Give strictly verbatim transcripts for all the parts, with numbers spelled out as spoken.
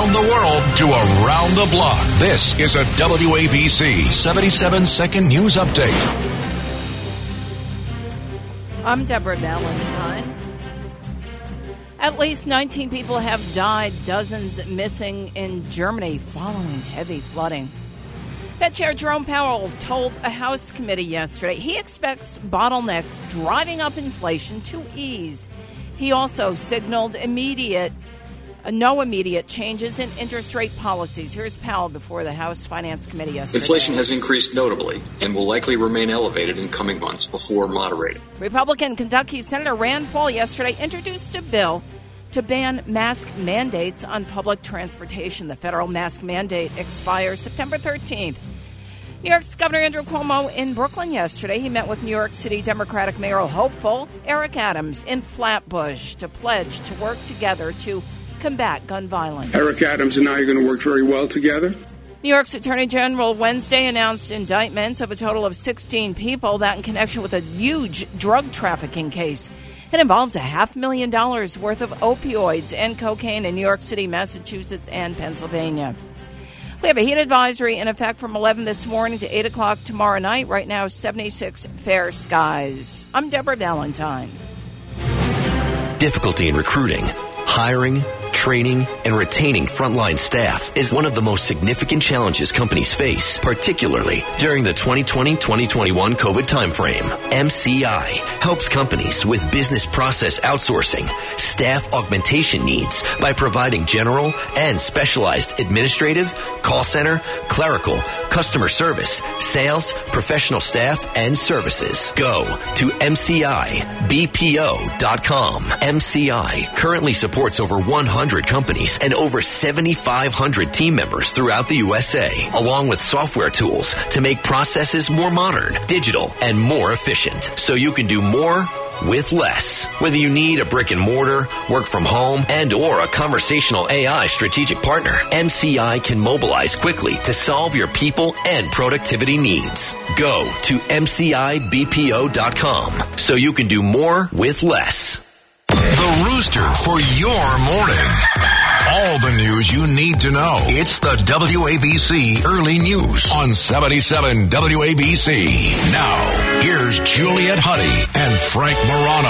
around the world to Around the Block. This is a W A B C seventy-seven second news update. I'm Deborah Valentine. At least nineteen people have died, dozens missing in Germany following heavy flooding. Fed Chair Jerome Powell told a House committee yesterday he expects bottlenecks driving up inflation to ease. He also signaled immediate, uh, no immediate changes in interest rate policies. Here's Powell before the House Finance Committee yesterday. Inflation has increased notably and will likely remain elevated in coming months before moderating. Republican Kentucky Senator Rand Paul yesterday introduced a bill to ban mask mandates on public transportation. The federal mask mandate expires September thirteenth. New York's Governor Andrew Cuomo in Brooklyn yesterday. He met with New York City Democratic mayoral hopeful Eric Adams in Flatbush to pledge to work together to combat gun violence. Eric Adams and I are going to work very well together. New York's Attorney General Wednesday announced indictments of a total of sixteen people, that in connection with a huge drug trafficking case. It involves a half million dollars worth of opioids and cocaine in New York City, Massachusetts, and Pennsylvania. We have a heat advisory in effect from eleven this morning to eight o'clock tomorrow night. Right now, seventy-six fair skies. I'm Deborah Valentine. Difficulty in recruiting, hiring, training, and retaining frontline staff is one of the most significant challenges companies face, particularly during the twenty twenty to twenty twenty-one COVID timeframe. M C I helps companies with business process outsourcing, staff augmentation needs by providing general and specialized administrative, call center, clerical, customer service, sales, professional staff, and services. Go to M C I B P O dot com. M C I currently supports over one hundred companies and over seventy-five hundred team members throughout the U S A, along with software tools to make processes more modern, digital, and more efficient, so you can do more with less. Whether you need a brick and mortar, work from home, and or a conversational A I strategic partner, M C I can mobilize quickly to solve your people and productivity needs. Go to M C I B P O dot com so you can do more with less. The Rooster for your morning. All the news you need to know. It's the W A B C Early News on seventy-seven W A B C. Now, here's Juliet Huddy and Frank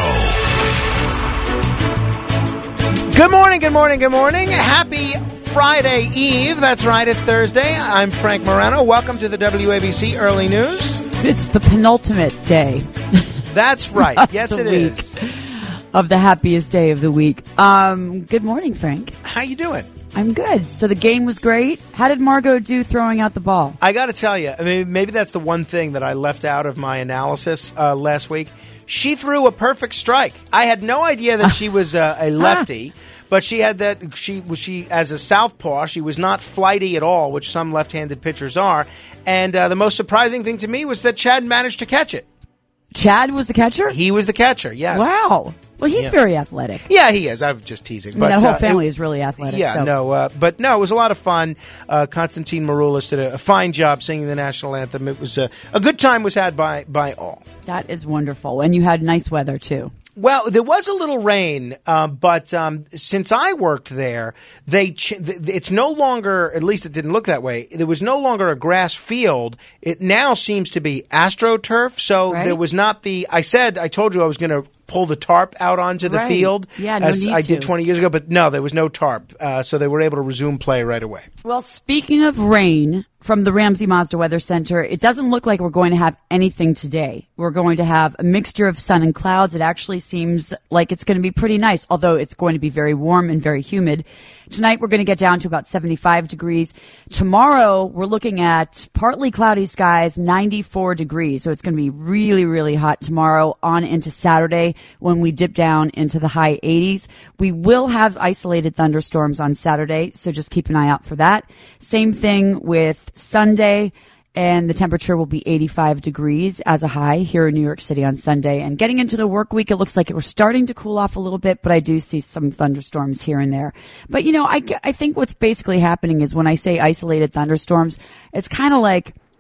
Morano. Good morning, good morning, good morning. Happy Friday Eve. That's right, it's Thursday. I'm Frank Morano. Welcome to the W A B C Early News. It's the penultimate day. That's right. Yes, it week. is. Of the happiest day of the week. Um, good morning, Frank. How you doing? I'm good. So the game was great. How did Margot do throwing out the ball? I got to tell you, I mean, maybe that's the one thing that I left out of my analysis uh, last week. She threw a perfect strike. I had no idea that she was uh, a lefty, but she had that. She was she as a southpaw. She was not flighty at all, which some left-handed pitchers are. And uh, the most surprising thing to me was that Chad managed to catch it. Chad was the catcher? He was the catcher, yes. Wow. Well, he's yeah. very athletic. Yeah, he is. I'm just teasing. I mean, but that whole uh, family it, is really athletic. Yeah, so. no, uh, but no, it was a lot of fun. Uh, Konstantin Maroulis did a, a fine job singing the national anthem. It was a, a good time was had by by all. That is wonderful. And you had nice weather, too. Well, there was a little rain, uh, but um, since I worked there, they ch- it's no longer, at least it didn't look that way, there was no longer a grass field. It now seems to be AstroTurf, so right. there was not the, I said, I told you I was going to pull the tarp out onto the right. field yeah, no as need I to. did twenty years ago, but no, there was no tarp, uh, so they were able to resume play right away. Well, speaking of rain, from the Ramsey Mazda Weather Center, it doesn't look like we're going to have anything today. We're going to have a mixture of sun and clouds. It actually seems like it's going to be pretty nice, although it's going to be very warm and very humid. Tonight, we're going to get down to about seventy-five degrees. Tomorrow, we're looking at partly cloudy skies, ninety-four degrees. So it's going to be really, really hot tomorrow on into Saturday when we dip down into the high eighties. We will have isolated thunderstorms on Saturday, so just keep an eye out for that. Same thing with Sunday. And the temperature will be eighty-five degrees as a high here in New York City on Sunday. And getting into the work week, it looks like we're starting to cool off a little bit, but I do see some thunderstorms here and there. But, you know, I, I think what's basically happening is when I say isolated thunderstorms, it's kind of like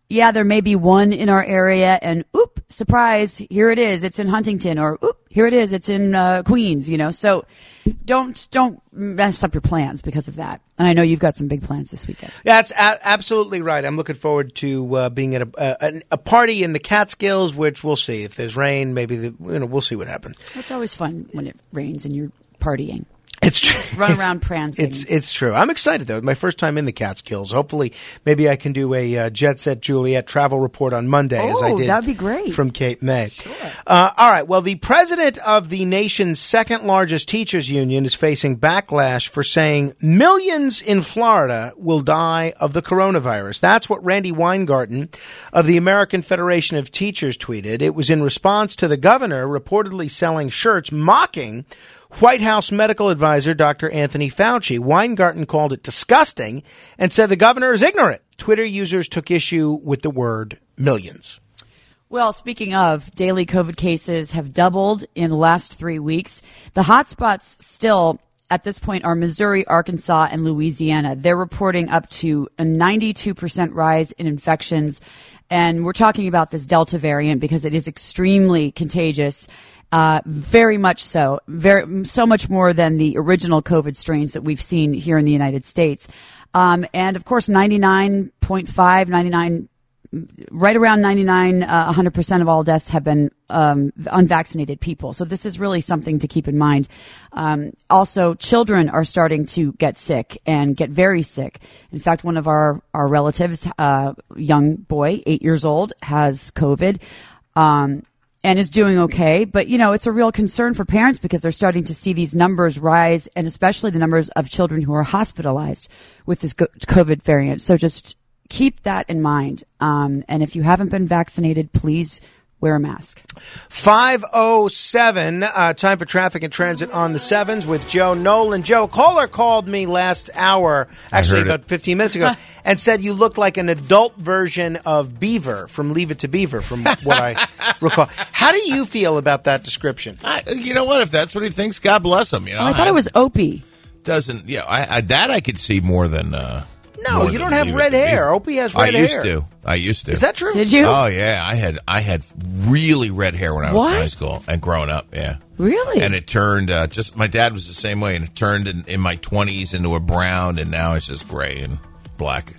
yeah, there may be one in our area, and oop, surprise, here it is. It's in Huntington, or oop, here it is. It's in uh, Queens. You know, so don't don't mess up your plans because of that. And I know you've got some big plans this weekend. That's a- absolutely right. I'm looking forward to uh, being at a, a a party in the Catskills, which we'll see. If there's rain, maybe the, you know we'll see what happens. It's always fun when it rains and you're partying. It's true. Just run around prancing. It's it's true. I'm excited though. My first time in the Catskills. Hopefully, maybe I can do a uh, Jet Set Juliet travel report on Monday, oh, as I did. That'd be great From Cape May. Sure. Uh, all right. Well, the president of the nation's second largest teachers union is facing backlash for saying millions in Florida will die of the coronavirus. That's what Randy Weingarten of the American Federation of Teachers tweeted. It was in response to the governor reportedly selling shirts mocking White House medical advisor Doctor Anthony Fauci. Weingarten called it disgusting and said the governor is ignorant. Twitter users took issue with the word millions. Well, speaking of, daily COVID cases have doubled in the last three weeks. The hotspots still at this point are Missouri, Arkansas, and Louisiana. They're reporting up to a ninety-two percent rise in infections. And we're talking about this Delta variant because it is extremely contagious. Uh, very much so, very, so much more than the original COVID strains that we've seen here in the United States. Um, and of course, ninety-nine point five, ninety-nine, right around ninety-nine, uh, one hundred percent of all deaths have been, um, unvaccinated people. So this is really something to keep in mind. Um, also, children are starting to get sick and get very sick. In fact, one of our, our relatives, uh, young boy, eight years old, has COVID. Um, and is doing okay. But, you know, it's a real concern for parents because they're starting to see these numbers rise, and especially the numbers of children who are hospitalized with this COVID variant. So just keep that in mind. Um, and if you haven't been vaccinated, please wear a mask. five oh seven, uh, time for traffic and transit on the sevens with Joe Nolan. Joe, caller called me last hour, actually about fifteen minutes ago, and said you looked like an adult version of Beaver from Leave It to Beaver, from what I recall. How do you feel about that description? I, you know what? If that's what he thinks, God bless him. You know, well, I thought I, it was Opie. Doesn't, yeah, I, I, that I could see more than... Uh, No, you don't have red hair. Opie has red hair. I used hair. to. I used to. Is that true? Did you? Oh yeah, I had I had really red hair when I was what? in high school and growing up. Yeah, really. And it turned uh, just. My dad was the same way, and it turned in, in my twenties into a brown, and now it's just gray and black.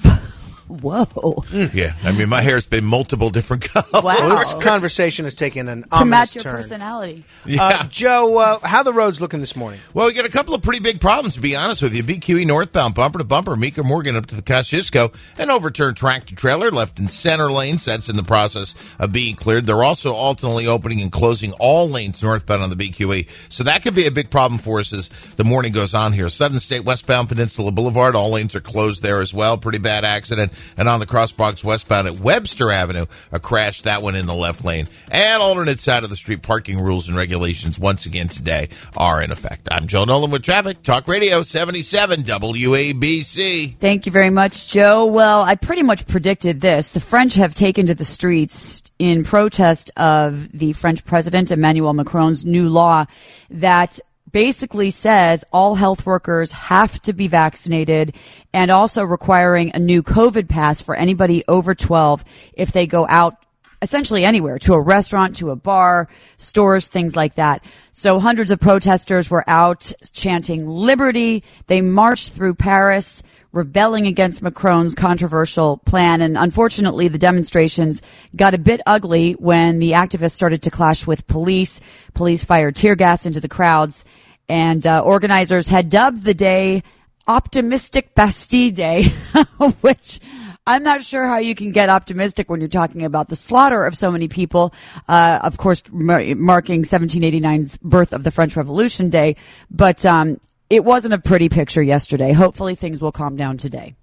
Whoa. Yeah, I mean, my hair's been multiple different colors. Wow. Well, this conversation has taken an to ominous match your turn. personality. Yeah. Uh, Joe, uh, how are the roads looking this morning? Well, we got a couple of pretty big problems, to be honest with you. B Q E northbound, bumper to bumper, Meeker Morgan up to the Kosciuszko. An overturned tractor trailer left in center lanes. That's in the process of being cleared. They're also alternately opening and closing all lanes northbound on the B Q E. So that could be a big problem for us as the morning goes on here. Southern State westbound Peninsula Boulevard, all lanes are closed there as well. Pretty bad accident. And on the crossbar westbound at Webster Avenue, a crash, that one in the left lane. And alternate side of the street parking rules and regulations once again today are in effect. I'm Joe Nolan with Traffic Talk Radio seventy-seven W A B C. Thank you very much, Joe. Well, I pretty much predicted this. The French have taken to the streets in protest of the French president Emmanuel Macron's new law that basically says all health workers have to be vaccinated, and also requiring a new COVID pass for anybody over twelve if they go out essentially anywhere, to a restaurant, to a bar, stores, things like that. So hundreds of protesters were out chanting liberty. They marched through Paris, rebelling against Macron's controversial plan. And unfortunately, the demonstrations got a bit ugly when the activists started to clash with police. Police fired tear gas into the crowds. And uh, organizers had dubbed the day Optimistic Bastille Day, which I'm not sure how you can get optimistic when you're talking about the slaughter of so many people, uh, of course, mar- marking seventeen eighty-nine's birth of the French Revolution Day. But um, it wasn't a pretty picture yesterday. Hopefully things will calm down today.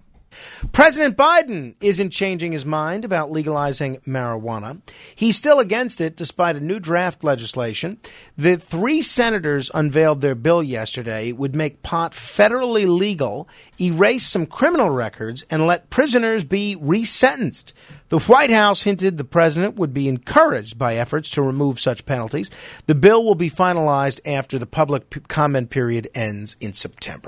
President Biden isn't changing his mind about legalizing marijuana. He's still against it despite a new draft legislation. The three senators unveiled their bill yesterday. It would make pot federally legal, erase some criminal records, and let prisoners be resentenced. The White House hinted the president would be encouraged by efforts to remove such penalties. The bill will be finalized after the public p- comment period ends in September.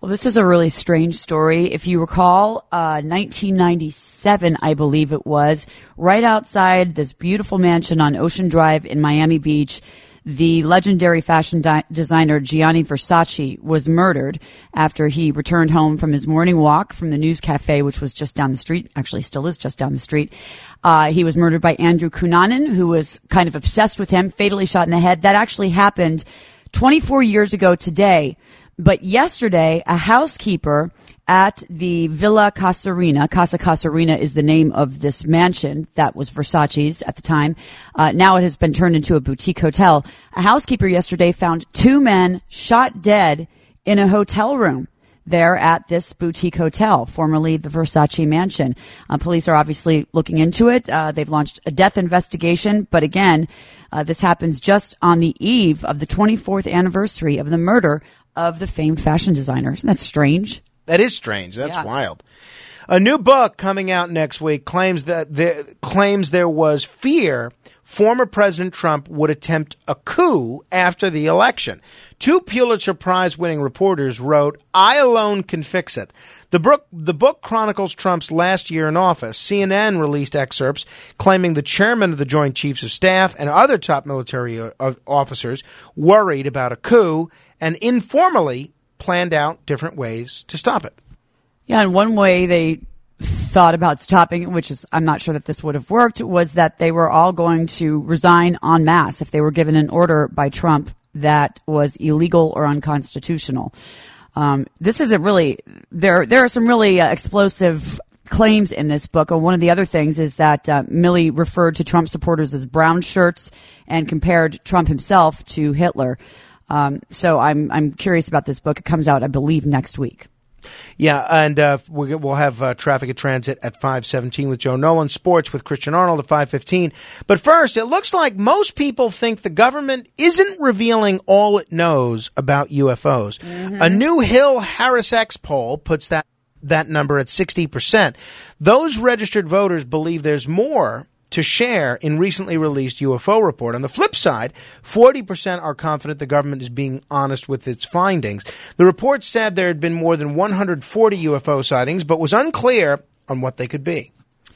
Well, this is a really strange story. If you recall, uh, nineteen ninety-seven, I believe it was, right outside this beautiful mansion on Ocean Drive in Miami Beach, the legendary fashion di- designer Gianni Versace was murdered after he returned home from his morning walk from the News Cafe, which was just down the street. Actually, still is just down the street. Uh, he was murdered by Andrew Cunanan, who was kind of obsessed with him, fatally shot in the head. That actually happened twenty-four years ago today. But yesterday, a housekeeper at the Villa Casarina, Casa Casarina is the name of this mansion that was Versace's at the time. Uh, now it has been turned into a boutique hotel. A housekeeper yesterday found two men shot dead in a hotel room there at this boutique hotel, formerly the Versace mansion. Uh, police are obviously looking into it. Uh, they've launched a death investigation. But again, uh, this happens just on the eve of the twenty-fourth anniversary of the murder of the famed fashion designer. Isn't that strange? That is strange. That's Yeah. wild. A new book coming out next week claims that there, claims there was fear former President Trump would attempt a coup after the election. Two Pulitzer Prize-winning reporters wrote, "I alone can fix it." The book, the book chronicles Trump's last year in office. C N N released excerpts claiming the chairman of the Joint Chiefs of Staff and other top military officers worried about a coup and informally planned out different ways to stop it. Yeah, and one way they thought about stopping it, which is, I'm not sure that this would have worked, was that they were all going to resign en masse if they were given an order by Trump that was illegal or unconstitutional. Um, this isn't really, there, there are some really uh, explosive claims in this book. And one of the other things is that uh, Milley referred to Trump supporters as brown shirts and compared Trump himself to Hitler. Um, so I'm I'm curious about this book. It comes out, I believe, next week. Yeah, and uh, we'll have uh, Traffic and Transit at five seventeen with Joe Nolan, Sports with Christian Arnold at five fifteen. But first, it looks like most people think the government isn't revealing all it knows about U F Os. Mm-hmm. A new Hill Harris X poll puts that, that number at sixty percent. Those registered voters believe there's more to share in recently released U F O report. On the flip side, forty percent are confident the government is being honest with its findings. The report said there had been more than one hundred forty U F O sightings, but was unclear on what they could be.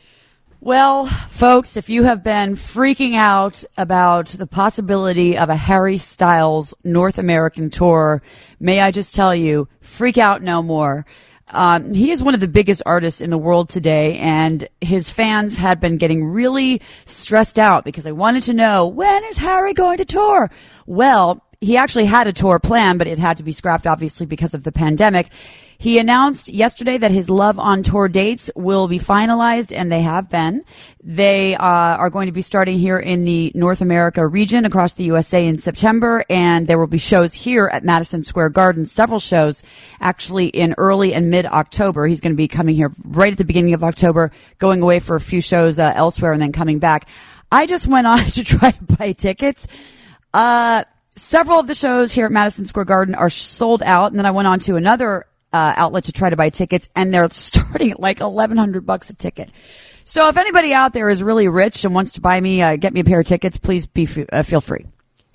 Well, folks, if you have been freaking out about the possibility of a Harry Styles North American tour, may I just tell you, freak out no more. Um, he is one of the biggest artists in the world today, and his fans had been getting really stressed out because they wanted to know, when is Harry going to tour? Well, he actually had a tour plan, but it had to be scrapped, obviously, because of the pandemic. He announced yesterday that his Love on Tour dates will be finalized, and they have been. They uh, are going to be starting here in the North America region across the U S A in September, and there will be shows here at Madison Square Garden, several shows actually in early and mid-October. He's going to be coming here right at the beginning of October, going away for a few shows uh, elsewhere, and then coming back. I just went on to try to buy tickets. Uh, several of the shows here at Madison Square Garden are sold out, and then I went on to another Uh, outlet to try to buy tickets, and they're starting at like eleven hundred bucks a ticket. So if anybody out there is really rich and wants to buy me, uh, get me a pair of tickets, please be f- uh, feel free.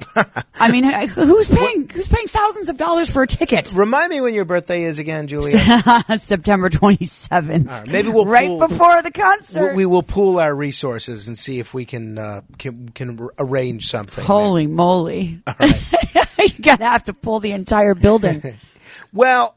I mean, who's paying who's paying thousands of dollars for a ticket? Remind me when your birthday is again, Julia. September twenty-seventh. Right, maybe we'll right pool, before the concert. We, we will pool our resources and see if we can uh, can, can arrange something. Holy there. moly! All right. You're gonna have to pull the entire building. Well,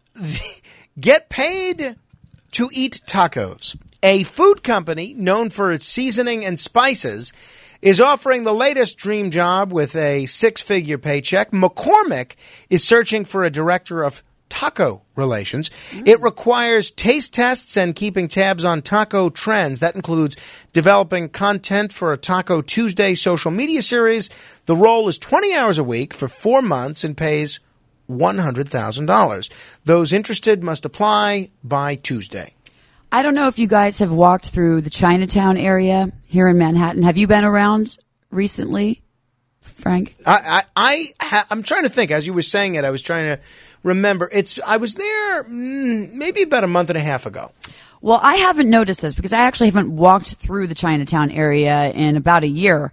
get paid to eat tacos. A food company known for its seasoning and spices is offering the latest dream job with a six-figure paycheck. McCormick is searching for a director of taco relations. Mm. It requires taste tests and keeping tabs on taco trends. That includes developing content for a Taco Tuesday social media series. The role is twenty hours a week for four months and pays one hundred thousand dollars. Those interested must apply by Tuesday. I don't know if you guys have walked through the Chinatown area here in Manhattan. Have you been around recently, Frank? I, I, I ha- I'm trying to think. As you were saying it, I was trying to remember. It's I was there mm, maybe about a month and a half ago. Well, I haven't noticed this because I actually haven't walked through the Chinatown area in about a year.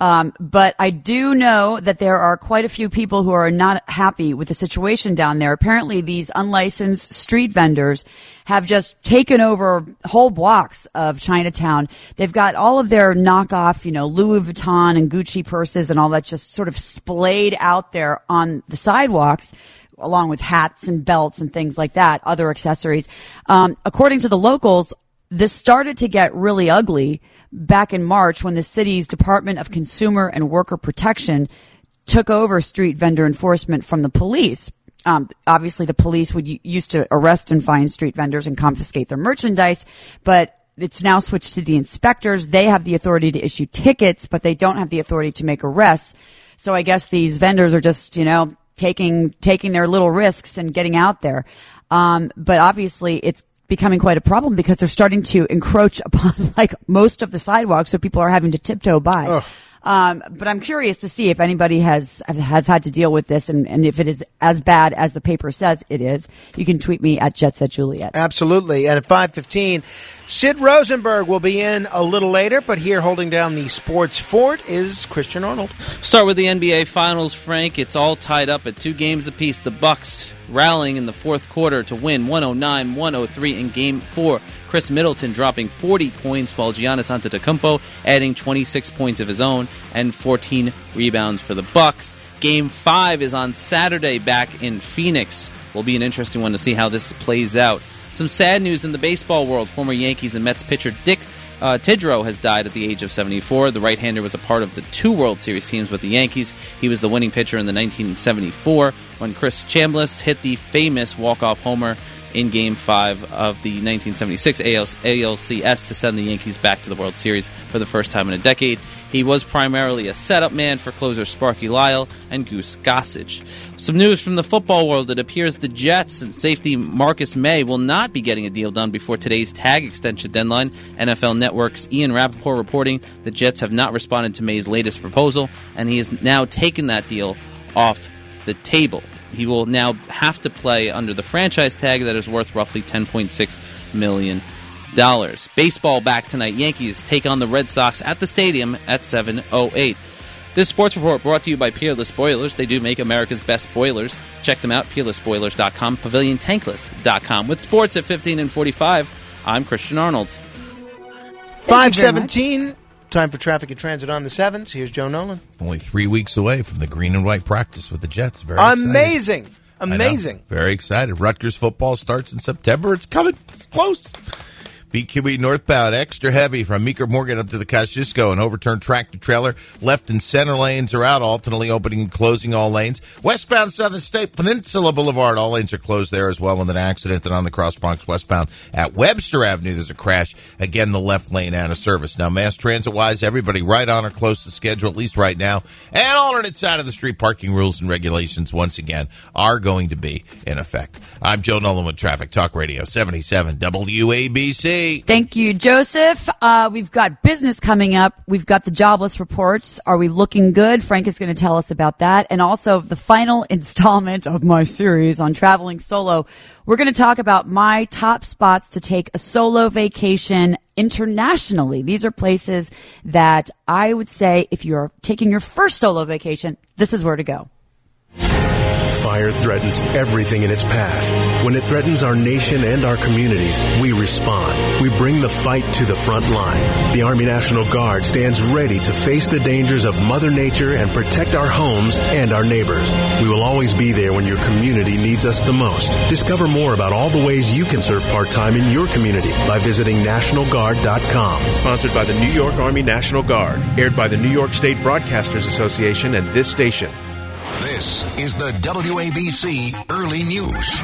Um, but I do know that there are quite a few people who are not happy with the situation down there. Apparently, these unlicensed street vendors have just taken over whole blocks of Chinatown. They've got all of their knockoff, you know, Louis Vuitton and Gucci purses and all that just sort of splayed out there on the sidewalks, along with hats and belts and things like that, other accessories. Um, according to the locals, this started to get really ugly back in March when the city's Department of Consumer and Worker Protection took over street vendor enforcement from the police. Um, obviously, the police would used to arrest and fine street vendors and confiscate their merchandise, but it's now switched to the inspectors. They have the authority to issue tickets, but they don't have the authority to make arrests. So I guess these vendors are just, you know, taking taking their little risks and getting out there. Um, but obviously, it's becoming quite a problem because they're starting to encroach upon like most of the sidewalks, so people are having to tiptoe by. Ugh. Um, but I'm curious to see if anybody has has had to deal with this, and, and if it is as bad as the paper says it is. You can tweet me at Jet Set Juliet. Absolutely. And at five fifteen, Sid Rosenberg will be in a little later, but here holding down the sports fort is Christian Arnold. Start with the N B A Finals, Frank. It's all tied up at two games apiece. The Bucks rallying in the fourth quarter to win one oh nine one oh three in Game four. Chris Middleton dropping forty points, while Giannis Antetokounmpo adding twenty-six points of his own and fourteen rebounds for the Bucks. Game five is on Saturday back in Phoenix. Will be an interesting one to see how this plays out. Some sad news in the baseball world. Former Yankees and Mets pitcher Dick uh, Tidrow has died at the age of seventy-four. The right-hander was a part of the two World Series teams with the Yankees. He was the winning pitcher in the nineteen seventy-four when Chris Chambliss hit the famous walk-off homer in Game five of the nineteen seventy-six A L C S to send the Yankees back to the World Series for the first time in a decade. He was primarily a setup man for closer Sparky Lyle and Goose Gossage. Some news from the football world. It appears the Jets and safety Marcus May will not be getting a deal done before today's tag extension deadline. N F L Network's Ian Rappaport reporting the Jets have not responded to May's latest proposal, and he has now taken that deal off the table. He will now have to play under the franchise tag that is worth roughly ten point six million dollars. Baseball back tonight. Yankees take on the Red Sox at the stadium at seven oh eight. This sports report brought to you by Peerless Boilers. They do make America's best boilers. Check them out, peerless boilers dot com, pavilion tankless dot com. With sports at fifteen and forty-five, I'm Christian Arnold. five seventeen. Time for traffic and transit on the sevens. Here's Joe Nolan. Only three weeks away from the green and white practice with the Jets. Very Amazing. excited. Amazing. Very excited. Rutgers football starts in September. It's coming. It's close. B Q E northbound, extra heavy from Meeker Morgan up to the Kosciuszko. An overturned tractor trailer. Left and center lanes are out, alternately opening and closing all lanes. Westbound Southern State Peninsula Boulevard, all lanes are closed there as well with an accident. And on the Cross Bronx westbound at Webster Avenue, there's a crash. Again, the left lane out of service. Now, mass transit-wise, everybody right on or close to schedule, at least right now. And alternate side of the street parking rules and regulations, once again, are going to be in effect. I'm Joe Nolan with Traffic Talk Radio, seventy-seven W A B C. Thank you, Joseph. Uh, we've got business coming up. We've got the jobless reports. Are we looking good? Frank is going to tell us about that. And also the final installment of my series on traveling solo. We're going to talk about my top spots to take a solo vacation internationally. These are places that I would say if you're taking your first solo vacation, this is where to go. Fire threatens everything in its path. When it threatens our nation and our communities, we respond. We bring the fight to the front line. The Army National Guard stands ready to face the dangers of Mother Nature and protect our homes and our neighbors. We will always be there when your community needs us the most. Discover more about all the ways you can serve part-time in your community by visiting National Guard dot com. Sponsored by the New York Army National Guard. Aired by the New York State Broadcasters Association and this station. This is the W A B C Early News.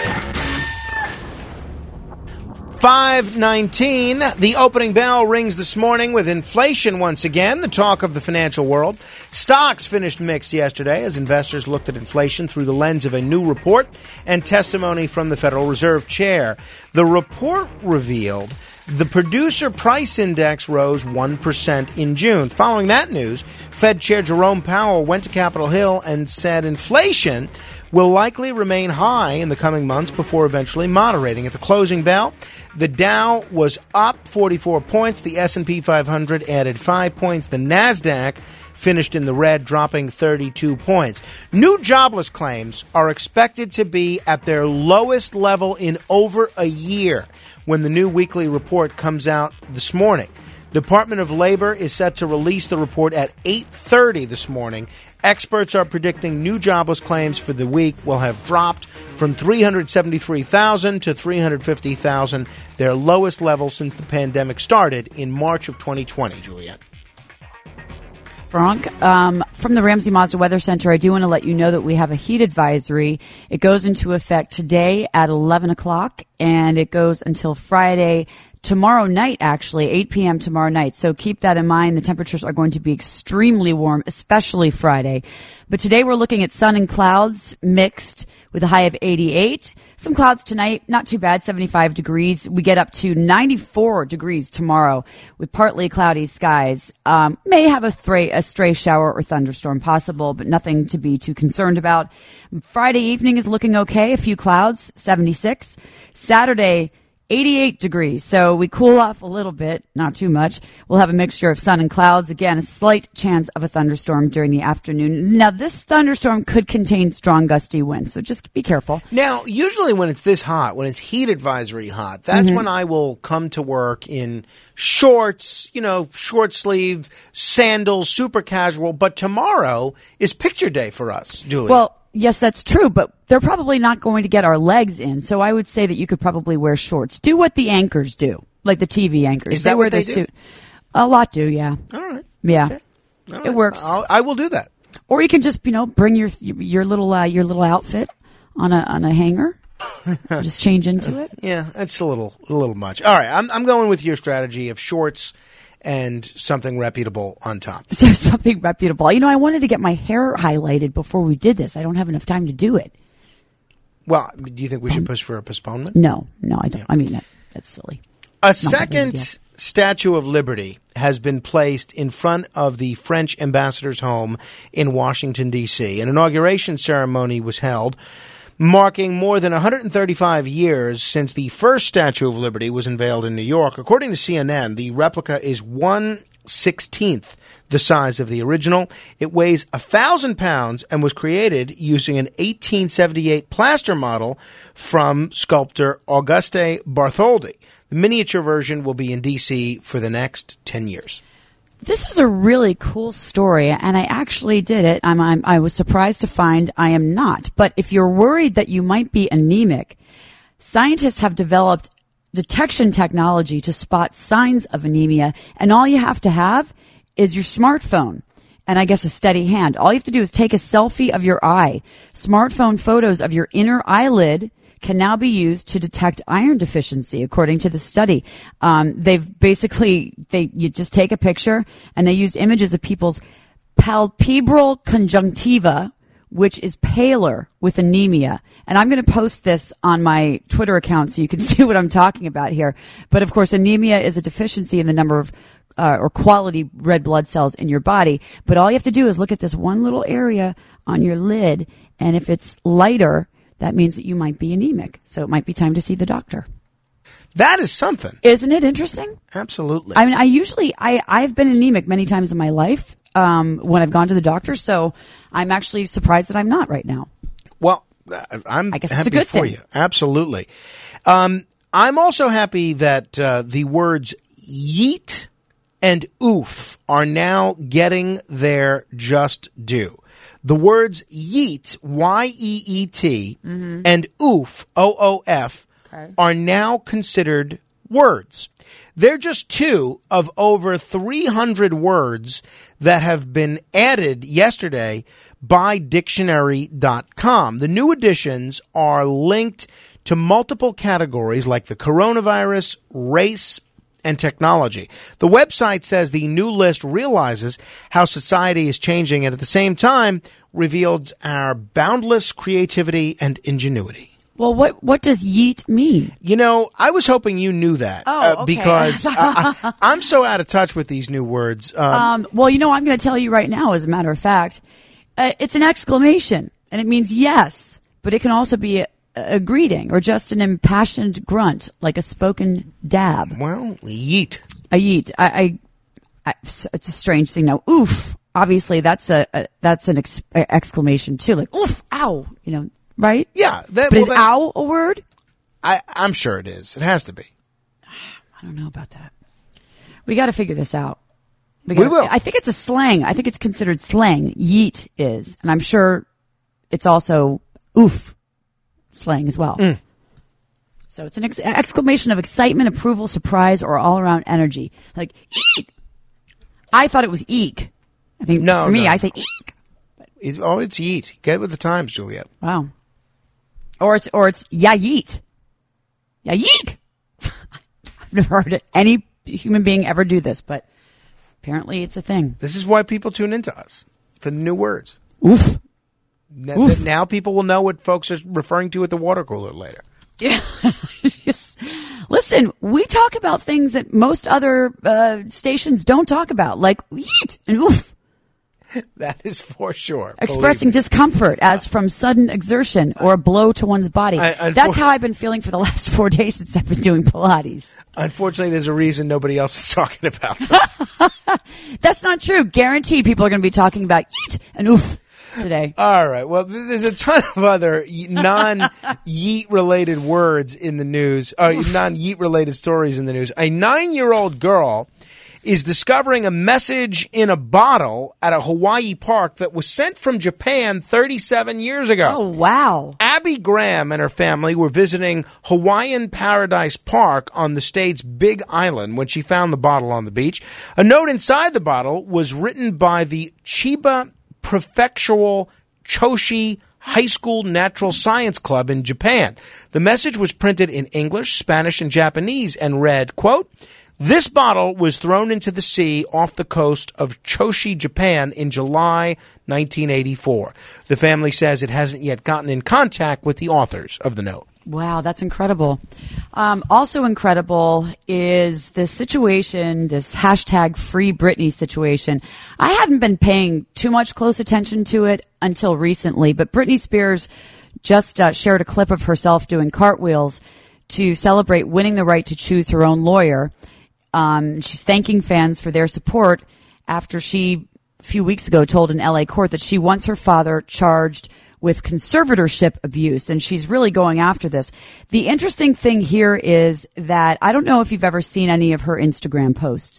five nineteen, the opening bell rings this morning with inflation once again, the talk of the financial world. Stocks finished mixed yesterday as investors looked at inflation through the lens of a new report and testimony from the Federal Reserve Chair. The report revealed the producer price index rose one percent in June. Following that news, Fed Chair Jerome Powell went to Capitol Hill and said inflation will likely remain high in the coming months before eventually moderating. At the closing bell, the Dow was up forty-four points. The S and P five hundred added five points. The NASDAQ finished in the red, dropping thirty-two points. New jobless claims are expected to be at their lowest level in over a year when the new weekly report comes out this morning. Department of Labor is set to release the report at eight thirty this morning. Experts are predicting new jobless claims for the week will have dropped from three hundred seventy-three thousand to three hundred fifty thousand, their lowest level since the pandemic started in March of twenty twenty, Juliette. Frank, um, from the Ramsey Mazda Weather Center, I do want to let you know that we have a heat advisory. It goes into effect today at eleven o'clock, and it goes until Friday, tomorrow night, actually, eight p.m. tomorrow night. So keep that in mind. The temperatures are going to be extremely warm, especially Friday. But today we're looking at sun and clouds mixed with a high of eighty-eight. Some clouds tonight, not too bad, seventy-five degrees. We get up to ninety-four degrees tomorrow with partly cloudy skies. Um, may have a stray, a stray shower or thunderstorm possible, but nothing to be too concerned about. Friday evening is looking okay. A few clouds, seventy-six. Saturday, eighty-eight degrees, so we cool off a little bit, not too much. We'll have a mixture of sun and clouds. Again, a slight chance of a thunderstorm during the afternoon. Now, this thunderstorm could contain strong gusty winds, so just be careful. Now, usually when it's this hot, when it's heat advisory hot, that's mm-hmm. when I will come to work in shorts, you know, short sleeve, sandals, super casual. But tomorrow is picture day for us, Julie. Well, yes, that's true, but they're probably not going to get our legs in, so I would say that you could probably wear shorts. Do what the anchors do, like the T V anchors. Is that they wear what they their do? suit. A lot do, yeah. All right. Yeah. Okay. All right. It works. I'll, I will do that. Or you can just, you know, bring your your little uh, your little outfit on a on a hanger. Just change into it. Yeah, that's a little a little much. All right, I'm I'm going with your strategy of shorts and something reputable on top. So something reputable. You know, I wanted to get my hair highlighted before we did this. I don't have enough time to do it. Well, do you think we should push for a postponement? No, no, I don't. Yeah. I mean, that, that's silly. A second Statue of Liberty has been placed in front of the French ambassador's home in Washington, D C. An inauguration ceremony was held, marking more than one hundred thirty-five years since the first Statue of Liberty was unveiled in New York. According to C N N, the replica is one sixteenth the size of the original. It weighs one thousand pounds and was created using an eighteen seventy-eight plaster model from sculptor Auguste Bartholdi. The miniature version will be in D C for the next ten years. This is a really cool story, and I actually did it. I'm, I'm, I was surprised to find I am not. But if you're worried that you might be anemic, scientists have developed detection technology to spot signs of anemia, and all you have to have is your smartphone and I guess a steady hand. All you have to do is take a selfie of your eye. Smartphone photos of your inner eyelid can now be used to detect iron deficiency, according to the study. Um, they've basically, they you just take a picture, and they used images of people's palpebral conjunctiva, which is paler with anemia. And I'm going to post this on my Twitter account so you can see what I'm talking about here. But, of course, anemia is a deficiency in the number of uh, or quality red blood cells in your body. But all you have to do is look at this one little area on your lid, and if it's lighter, that means that you might be anemic. So it might be time to see the doctor. That is something. Isn't it interesting? Absolutely. I mean, I usually, I, I've been anemic many times in my life um, when I've gone to the doctor, so I'm actually surprised that I'm not right now. Well, I'm I guess happy it's a good for thing. you. Absolutely. Um, I'm also happy that uh, the words yeet and oof are now getting their just due. The words yeet, Y E E T, mm-hmm. and oof, O O F, okay. are now considered words. They're just two of over three hundred words that have been added yesterday by dictionary dot com. The new additions are linked to multiple categories like the coronavirus, race, and technology. The website says the new list realizes how society is changing and at the same time reveals our boundless creativity and ingenuity. Well, what what does yeet mean? You know, I was hoping you knew that. Oh, uh, okay. Because I, I, I'm so out of touch with these new words. Um, um, well, you know, I'm going to tell you right now, as a matter of fact. Uh, it's an exclamation, and it means yes, but it can also be a, a greeting or just an impassioned grunt, like a spoken dab. Well, yeet. A yeet. I, I, I, it's a strange thing now. Oof. obviously that's a, a that's an ex- exclamation too, like oof, ow, you know, right? Yeah, that, but well, is that, ow a word? I, I'm sure it is. It has to be. I don't know about that. We got to figure this out. We, gotta, we will. I think it's a slang. I think it's considered slang. Yeet is, and I'm sure it's also oof slang as well. Mm. So it's an ex- exclamation of excitement, approval, surprise, or all-around energy. Like eek. I thought it was eek. I think no, for me, no. I say eek. It's, oh, it's yeet. Get with the times, Juliet. Wow. Or it's or it's ya yeet. Ya yeek. I've never heard any human being ever do this, but apparently it's a thing. This is why people tune into us, for the new words. Oof. N- Oof. Now people will know what folks are referring to at the water cooler later. Yeah. Just, listen, we talk about things that most other uh, stations don't talk about, like yeet and oof. That is for sure. Expressing discomfort as from sudden exertion or a blow to one's body. I, unfor- That's how I've been feeling for the last four days since I've been doing Pilates. Unfortunately, there's a reason nobody else is talking about it. That's not true. Guaranteed people are going to be talking about yeet and oof today. All right. Well, there's a ton of other non-yeet related words in the news, uh, non-yeet related stories in the news. A nine-year-old girl is discovering a message in a bottle at a Hawaii park that was sent from Japan thirty-seven years ago. Oh, wow. Abby Graham and her family were visiting Hawaiian Paradise Park on the state's Big Island when she found the bottle on the beach. A note inside the bottle was written by the Chiba Prefectural Choshi High School Natural Science Club in Japan. The message was printed in English, Spanish, and Japanese and read, quote, "This bottle was thrown into the sea off the coast of Choshi, Japan in July nineteen eighty-four. The family says it hasn't yet gotten in contact with the authors of the note. Wow, that's incredible. Um, also incredible is the situation, this hashtag Free Britney situation. I hadn't been paying too much close attention to it until recently, but Britney Spears just uh, shared a clip of herself doing cartwheels to celebrate winning the right to choose her own lawyer. Um, she's thanking fans for their support after she, a few weeks ago, told an L A court that she wants her father charged with conservatorship abuse, and she's really going after this. The interesting thing here is that I don't know if you've ever seen any of her Instagram posts.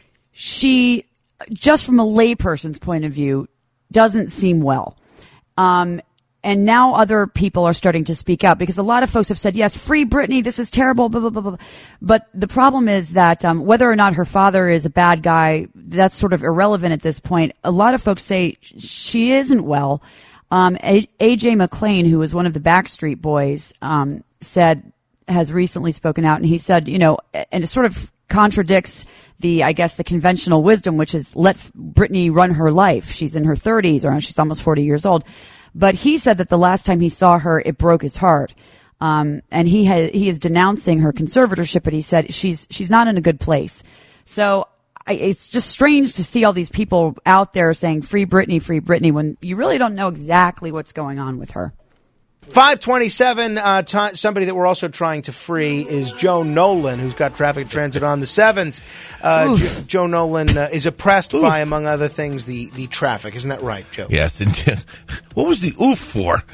She, just from a layperson's point of view, doesn't seem well. Um, And now other people are starting to speak out because a lot of folks have said, yes, free Britney, this is terrible, blah, blah, blah, blah. But the problem is that um, whether or not her father is a bad guy, that's sort of irrelevant at this point. A lot of folks say she isn't well. Um, A J McClain, who was one of the Backstreet Boys, um, said, has recently spoken out, and he said, you know, and it sort of contradicts the, I guess, the conventional wisdom, which is let Britney run her life. She's in her thirties, or she's almost forty years old. But he said that the last time he saw her, it broke his heart. Um, and he ha- he is denouncing her conservatorship, but he said she's she's not in a good place. So I, it's just strange to see all these people out there saying free Britney, free Britney, when you really don't know exactly what's going on with her. five twenty-seven, uh, t- somebody that we're also trying to free is Joe Nolan, who's got traffic transit on the sevens. Uh, jo- Joe Nolan uh, is oppressed Oof. by, among other things, the, the traffic. Isn't that right, Joe? Yes. And what was the oof for?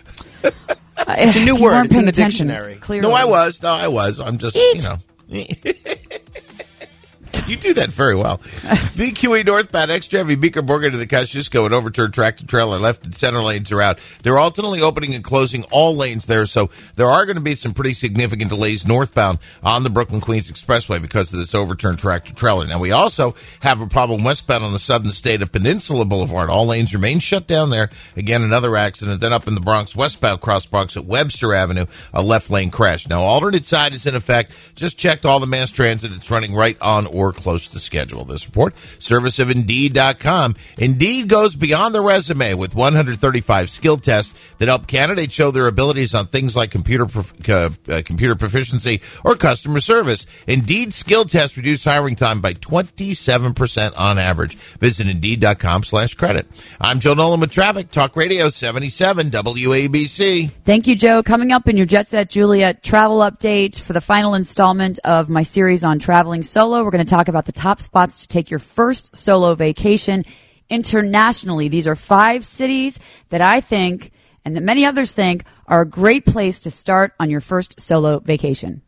It's a new you word. It's in the attention, dictionary. Clearly. No, I was. No, I was. I'm just, Eat. you know. You do that very well. B Q E northbound, extra heavy Beaker Morgan to the Kosciuszko and overturned tractor trailer left and center lanes are out. They're alternately opening and closing all lanes there, so there are going to be some pretty significant delays northbound on the Brooklyn-Queens Expressway because of this overturned tractor trailer. Now, we also have a problem westbound on the southern state of Peninsula Boulevard. All lanes remain shut down there. Again, another accident. Then up in the Bronx, westbound cross Bronx at Webster Avenue, a left lane crash. Now, alternate side is in effect. Just checked all the mass transit. It's running right on or close to schedule. This report, service of Indeed dot com. Indeed goes beyond the resume with one hundred thirty-five skill tests that help candidates show their abilities on things like computer prof- uh, uh, computer proficiency or customer service. Indeed skill tests reduce hiring time by twenty-seven percent on average. Visit Indeed dot com slash credit. I'm Joe Nolan with Traffic Talk Radio seventy-seven W A B C. Thank you, Joe. Coming up in your Jet Set Juliet travel update for the final installment of my series on traveling solo, we're going to talk about the top spots to take your first solo vacation internationally. These are five cities that I think, and that many others think, are a great place to start on your first solo vacation.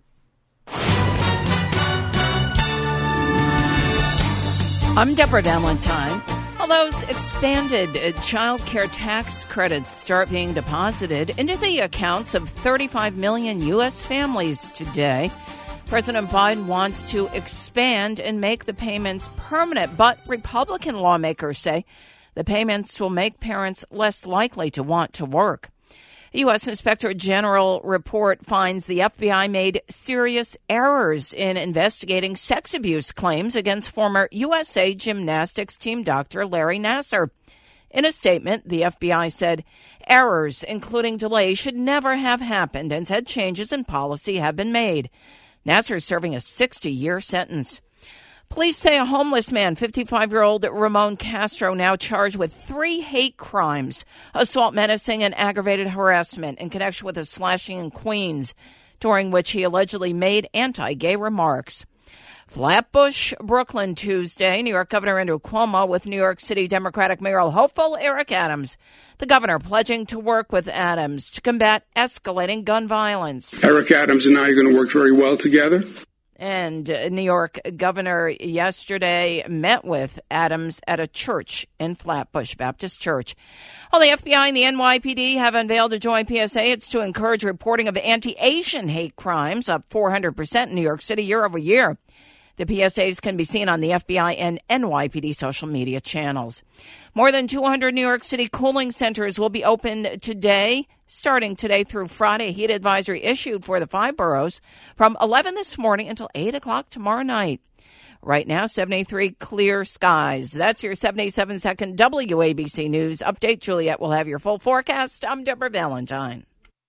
I'm Deborah Valentine. All those expanded child care tax credits start being deposited into the accounts of thirty-five million U S families today. President Biden wants to expand and make the payments permanent, but Republican lawmakers say the payments will make parents less likely to want to work. The U S Inspector General report finds the F B I made serious errors in investigating sex abuse claims against former U S A Gymnastics team doctor Larry Nassar. In a statement, the F B I said errors, including delays, should never have happened and said changes in policy have been made. Nassar is serving a sixty-year sentence. Police say a homeless man, fifty-five-year-old Ramon Castro, now charged with three hate crimes, assault, menacing, and aggravated harassment in connection with a slashing in Queens, during which he allegedly made anti-gay remarks. Flatbush, Brooklyn, Tuesday. New York Governor Andrew Cuomo with New York City Democratic mayoral hopeful Eric Adams. The governor pledging to work with Adams to combat escalating gun violence. Eric Adams and I are going to work very well together. And New York governor yesterday met with Adams at a church in Flatbush Baptist Church. Well, the F B I and the N Y P D have unveiled a joint P S A. It's to encourage reporting of anti-Asian hate crimes, up four hundred percent in New York City year over year. The P S As can be seen on the F B I and N Y P D social media channels. More than two hundred New York City cooling centers will be open today, starting today through Friday. A heat advisory issued for the five boroughs from eleven this morning until eight o'clock tomorrow night. Right now, seventy-three clear skies. That's your seventy-seven second W A B C News update. Juliet will have your full forecast. I'm Deborah Valentine.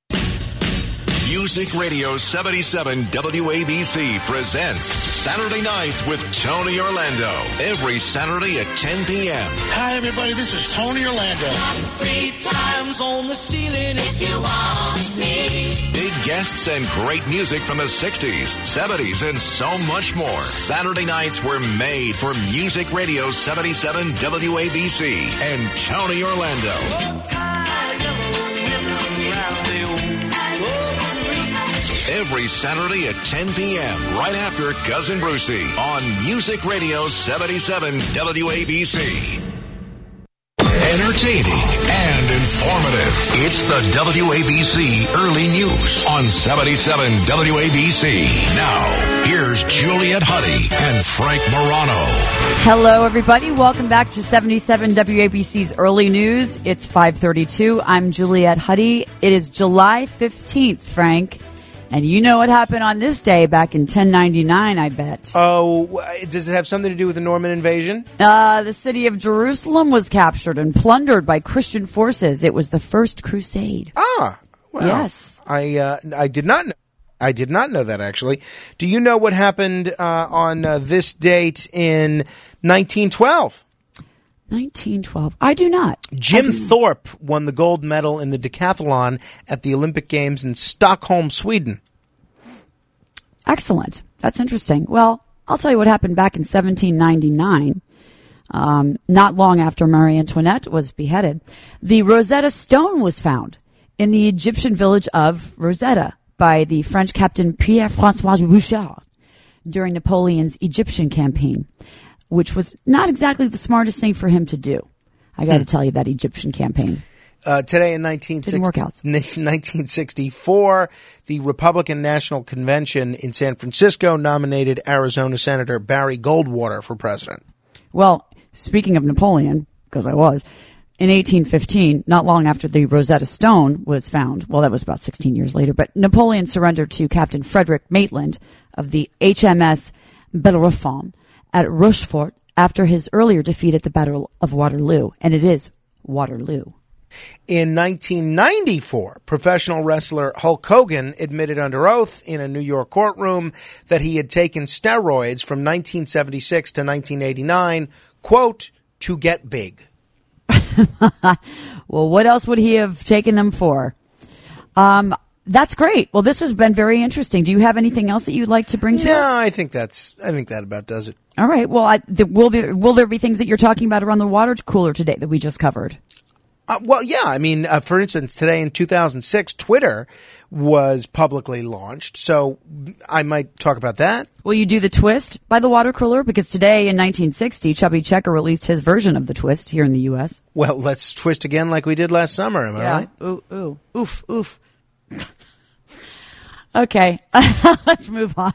Music Radio seventy-seven W A B C presents Saturday Nights with Tony Orlando. Every Saturday at ten p.m. Hi, everybody. This is Tony Orlando. Three times on the ceiling if you want me. Big guests and great music from the sixties, seventies, and so much more. Saturday nights were made for Music Radio seventy-seven W A B C and Tony Orlando. Every Saturday at ten p.m. right after Cousin Brucey on Music Radio seventy-seven W A B C. Entertaining and informative. It's the W A B C Early News on seventy-seven W A B C. Now, here's Juliet Huddy and Frank Morano. Hello, everybody. Welcome back to seventy-seven W A B C's Early News. It's five thirty-two. I'm Juliet Huddy. It is July fifteenth, Frank. And you know what happened on this day back in ten ninety-nine, I bet. Oh, does it have something to do with the Norman invasion? Uh, the city of Jerusalem was captured and plundered by Christian forces. It was the first crusade. Ah, well, yes. I uh, I did not know. I did not know that, actually. Do you know what happened uh, on uh, this date in nineteen twelve? nineteen twelve. I do not. Jim do. Thorpe won the gold medal in the decathlon at the Olympic Games in Stockholm, Sweden. Excellent. That's interesting. Well, I'll tell you what happened back in seventeen ninety-nine. Um, not long after Marie Antoinette was beheaded, the Rosetta Stone was found in the Egyptian village of Rosetta by the French captain Pierre-François Bouchard during Napoleon's Egyptian campaign, which was not exactly the smartest thing for him to do. I got to hmm. tell you, that Egyptian campaign. Uh, today in nineteen sixty-four, the Republican National Convention in San Francisco nominated Arizona Senator Barry Goldwater for president. Well, speaking of Napoleon, because I was, in eighteen fifteen, not long after the Rosetta Stone was found, well, that was about sixteen years later, but Napoleon surrendered to Captain Frederick Maitland of the H M S Bellerophon at Rochefort after his earlier defeat at the Battle of Waterloo. And it is Waterloo. In nineteen ninety-four, professional wrestler Hulk Hogan admitted under oath in a New York courtroom that he had taken steroids from nineteen seventy-six to nineteen eighty-nine, quote, to get big. Well, what else would he have taken them for? Um, that's great. Well, this has been very interesting. Do you have anything else that you'd like to bring to no, us? No, I think that's, I think that about does it. All right. Well, I, the, will, be, will there be things that you're talking about around the water cooler today that we just covered? Uh, well, yeah. I mean, uh, for instance, today in two thousand six, Twitter was publicly launched. So I might talk about that. Will you do the twist by the water cooler? Because today in nineteen sixty, Chubby Checker released his version of the twist here in the U S. Well, let's twist again like we did last summer. Am I yeah. right? Ooh, ooh, oof, oof. Okay. Let's move on.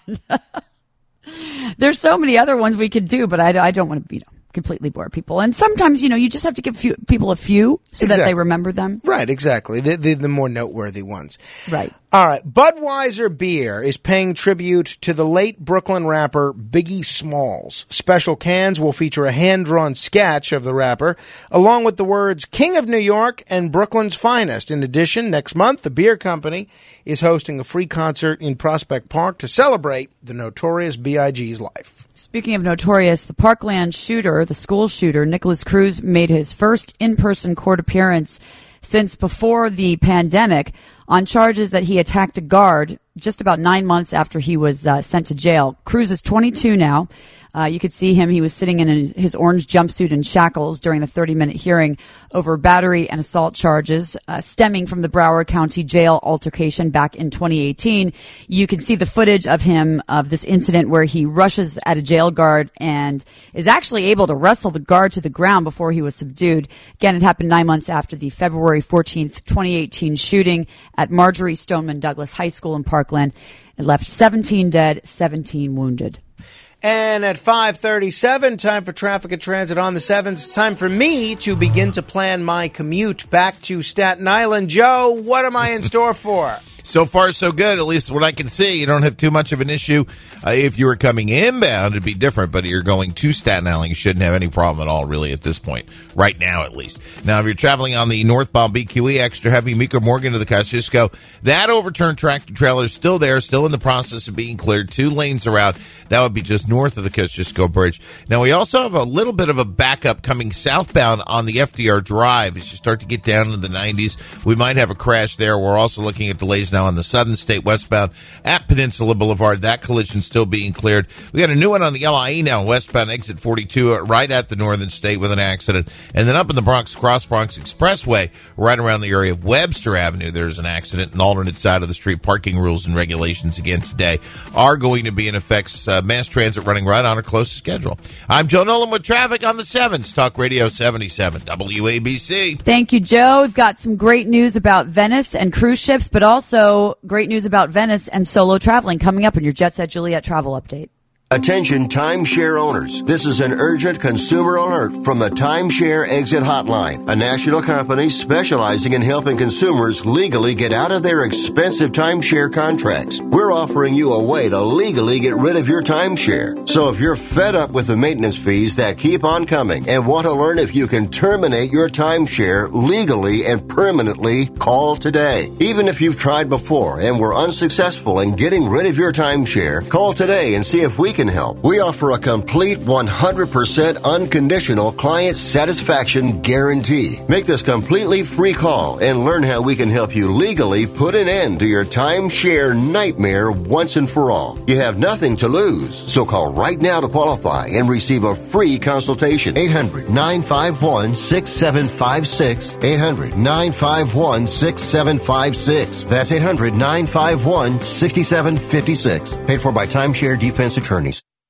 There's so many other ones we could do, but I, I don't want to, you know, completely bore people. And sometimes, you know, you just have to give few, people a few so exactly. that they remember them. Right, exactly. The, the, the more noteworthy ones. Right. All right. Budweiser Beer is paying tribute to the late Brooklyn rapper Biggie Smalls. Special cans will feature a hand-drawn sketch of the rapper, along with the words King of New York and Brooklyn's Finest. In addition, next month, the beer company is hosting a free concert in Prospect Park to celebrate the notorious B I G's life. Speaking of notorious, the Parkland shooter, the school shooter, Nicholas Cruz, made his first in-person court appearance since before the pandemic on charges that he attacked a guard just about nine months after he was uh, sent to jail. Cruz is twenty-two now. Uh, you could see him. He was sitting in a, his orange jumpsuit and shackles during the thirty-minute hearing over battery and assault charges uh, stemming from the Broward County jail altercation back in twenty eighteen. You can see the footage of him, of this incident where he rushes at a jail guard and is actually able to wrestle the guard to the ground before he was subdued. Again, it happened nine months after the February fourteenth, twenty eighteen shooting at Marjorie Stoneman Douglas High School in Parkland. It left seventeen dead, seventeen wounded. And at five thirty-seven, time for Traffic and Transit on the sevens. It's time for me to begin to plan my commute back to Staten Island. Joe, what am I in store for? So far, so good, at least what I can see. You don't have too much of an issue. Uh, if you were coming inbound, it'd be different, but you're going to Staten Island, you shouldn't have any problem at all, really, at this point, right now at least. Now, if you're traveling on the northbound B Q E, extra heavy, Meeker Morgan to the Kosciuszko, that overturned tractor trailer is still there, still in the process of being cleared. Two lanes are out. That would be just north of the Kosciuszko Bridge. Now, we also have a little bit of a backup coming southbound on the F D R Drive. As you start to get down into the nineties, we might have a crash there. We're also looking at delays now on the Southern State westbound at Peninsula Boulevard. That collision still being cleared. We got a new one on the L I E now, westbound exit forty-two, right at the Northern State with an accident. And then up in the Bronx, Cross Bronx Expressway, right around the area of Webster Avenue, there's an accident. An alternate side of the street. Parking rules and regulations again today are going to be in effect. Uh, mass transit running right on a close schedule. I'm Joe Nolan with traffic on the sevens. Talk Radio seventy-seven, W A B C. Thank you, Joe. We've got some great news about Venice and cruise ships, but also great news about Venice and solo traveling coming up in your Jet Set Juliet travel update. Attention timeshare owners. This is an urgent consumer alert from the Timeshare Exit Hotline, a national company specializing in helping consumers legally get out of their expensive timeshare contracts. We're offering you a way to legally get rid of your timeshare. So if you're fed up with the maintenance fees that keep on coming and want to learn if you can terminate your timeshare legally and permanently, call today. Even if you've tried before and were unsuccessful in getting rid of your timeshare, call today and see if we can help. We offer a complete one hundred percent unconditional client satisfaction guarantee. Make this completely free call and learn how we can help you legally put an end to your timeshare nightmare once and for all. You have nothing to lose, so call right now to qualify and receive a free consultation. eight hundred, nine five one, six seven five six. eight hundred, nine five one, six seven five six. That's eight hundred, nine five one, six seven five six. Paid for by Timeshare Defense Attorneys.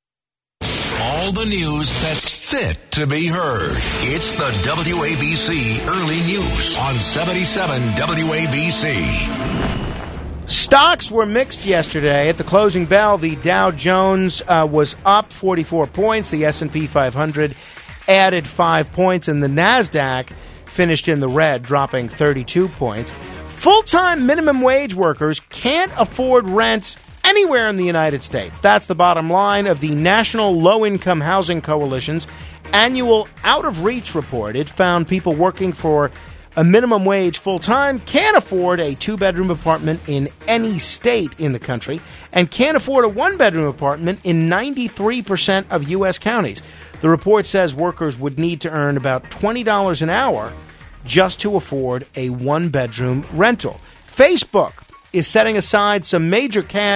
All the news that's fit to be heard. It's the W A B C Early News on seventy-seven W A B C. Stocks were mixed yesterday. At the closing bell, the Dow Jones uh, was up forty-four points. The S and P five hundred added five points, and the NASDAQ finished in the red, dropping thirty-two points. Full-time minimum wage workers can't afford rent anywhere in the United States. That's the bottom line of the National Low-Income Housing Coalition's annual out-of-reach report. It found people working for a minimum wage full-time can't afford a two-bedroom apartment in any state in the country and can't afford a one-bedroom apartment in ninety-three percent of U S counties. The report says workers would need to earn about twenty dollars an hour just to afford a one-bedroom rental. Facebook is setting aside some major cash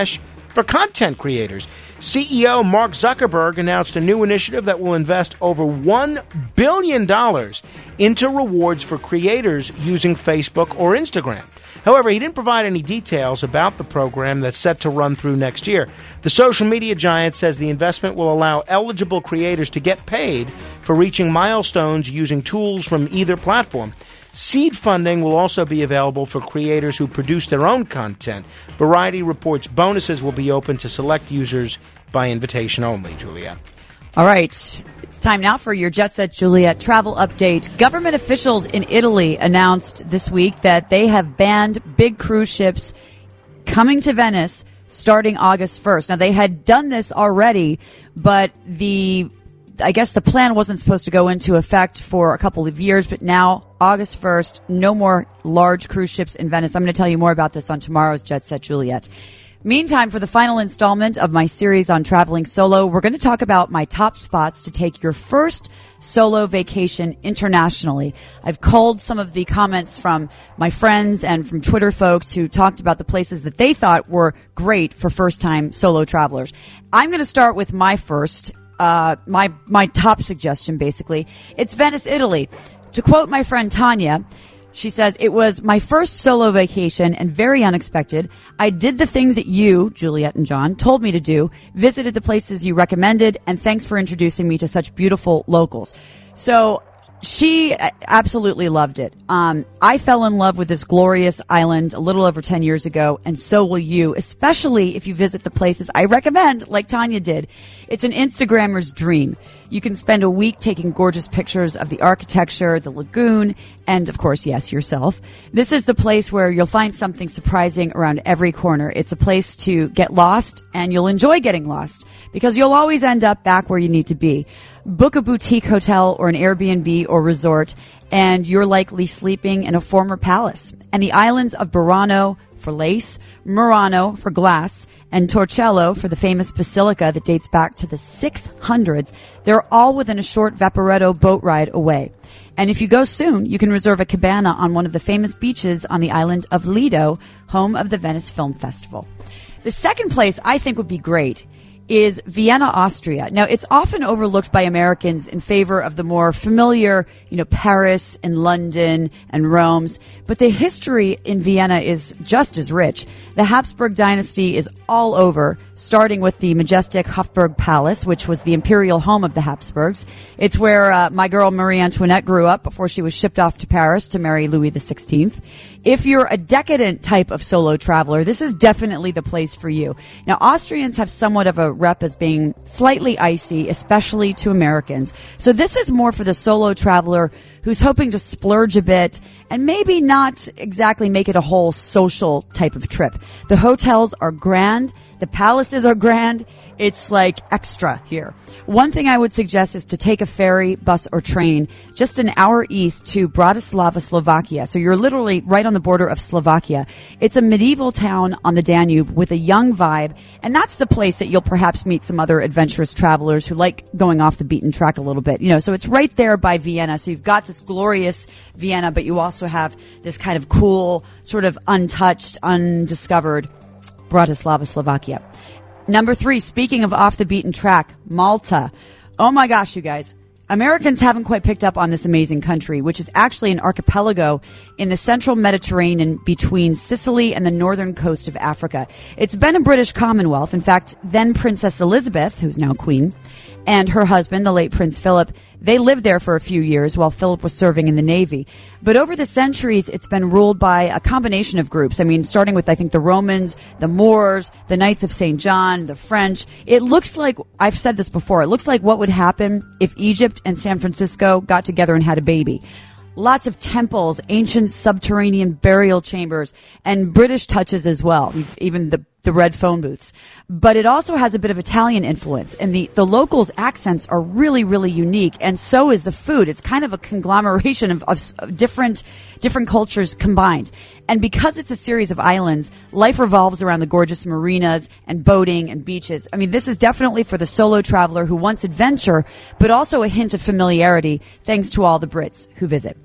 for content creators. C E O Mark Zuckerberg announced a new initiative that will invest over one billion dollars into rewards for creators using Facebook or Instagram. However, he didn't provide any details about the program that's set to run through next year. The social media giant says the investment will allow eligible creators to get paid for reaching milestones using tools from either platform. Seed funding will also be available for creators who produce their own content. Variety reports bonuses will be open to select users by invitation only, Juliet. All right. It's time now for your Jet Set Juliet travel update. Government officials in Italy announced this week that they have banned big cruise ships coming to Venice starting August first. Now, they had done this already, but the I guess the plan wasn't supposed to go into effect for a couple of years, but now, August first, no more large cruise ships in Venice. I'm going to tell you more about this on tomorrow's Jet Set Juliet. Meantime, for the final installment of my series on traveling solo, we're going to talk about my top spots to take your first solo vacation internationally. I've culled some of the comments from my friends and from Twitter folks who talked about the places that they thought were great for first-time solo travelers. I'm going to start with my first Uh, my my top suggestion, basically. It's Venice, Italy. To quote my friend Tanya, she says, "It was my first solo vacation and very unexpected. I did the things that you, Juliet and John, told me to do, visited the places you recommended, and thanks for introducing me to such beautiful locals." So she absolutely loved it. Um, I fell in love with this glorious island a little over ten years ago, and so will you, especially if you visit the places I recommend, like Tanya did. It's an Instagrammer's dream. You can spend a week taking gorgeous pictures of the architecture, the lagoon, and, of course, yes, yourself. This is the place where you'll find something surprising around every corner. It's a place to get lost, and you'll enjoy getting lost, because you'll always end up back where you need to be. Book a boutique hotel or an Airbnb or resort, and you're likely sleeping in a former palace. And the islands of Burano for lace, Murano for glass, and Torcello for the famous basilica that dates back to the six hundreds, they're all within a short Vaporetto boat ride away. And if you go soon, you can reserve a cabana on one of the famous beaches on the island of Lido, home of the Venice Film Festival. The second place I think would be great is Vienna, Austria. Now, it's often overlooked by Americans in favor of the more familiar, you know, Paris and London and Rome's, but the history in Vienna is just as rich. The Habsburg dynasty is all over, starting with the majestic Hofburg Palace, which was the imperial home of the Habsburgs. It's where uh, my girl Marie Antoinette grew up before she was shipped off to Paris to marry Louis the sixteenth. If you're a decadent type of solo traveler, this is definitely the place for you. Now, Austrians have somewhat of a rep as being slightly icy, especially to Americans. So this is more for the solo traveler who's hoping to splurge a bit and maybe not exactly make it a whole social type of trip. The hotels are grand. The palaces are grand. It's like extra here. One thing I would suggest is to take a ferry, bus, or train just an hour east to Bratislava, Slovakia. So you're literally right on the border of Slovakia. It's a medieval town on the Danube with a young vibe, and that's the place that you'll perhaps meet some other adventurous travelers who like going off the beaten track a little bit. You know, so it's right there by Vienna. So you've got this glorious Vienna, but you also have this kind of cool, sort of untouched, undiscovered Bratislava, Slovakia. Number three, speaking of off the beaten track, Malta. Oh my gosh, you guys. Americans haven't quite picked up on this amazing country, which is actually an archipelago in the central Mediterranean between Sicily and the northern coast of Africa. It's been a British Commonwealth. In fact, then Princess Elizabeth, who's now Queen, and her husband, the late Prince Philip, they lived there for a few years while Philip was serving in the Navy. But over the centuries, it's been ruled by a combination of groups. I mean, starting with, I think, the Romans, the Moors, the Knights of Saint John, the French. It looks like, I've said this before, it looks like what would happen if Egypt and San Francisco got together and had a baby. Lots of temples, ancient subterranean burial chambers, and British touches as well, even the the red phone booths. But it also has a bit of Italian influence, and the, the locals' accents are really, really unique, and so is the food. It's kind of a conglomeration of, of, of different different cultures combined. And because it's a series of islands, life revolves around the gorgeous marinas and boating and beaches. I mean, this is definitely for the solo traveler who wants adventure, but also a hint of familiarity, thanks to all the Brits who visit.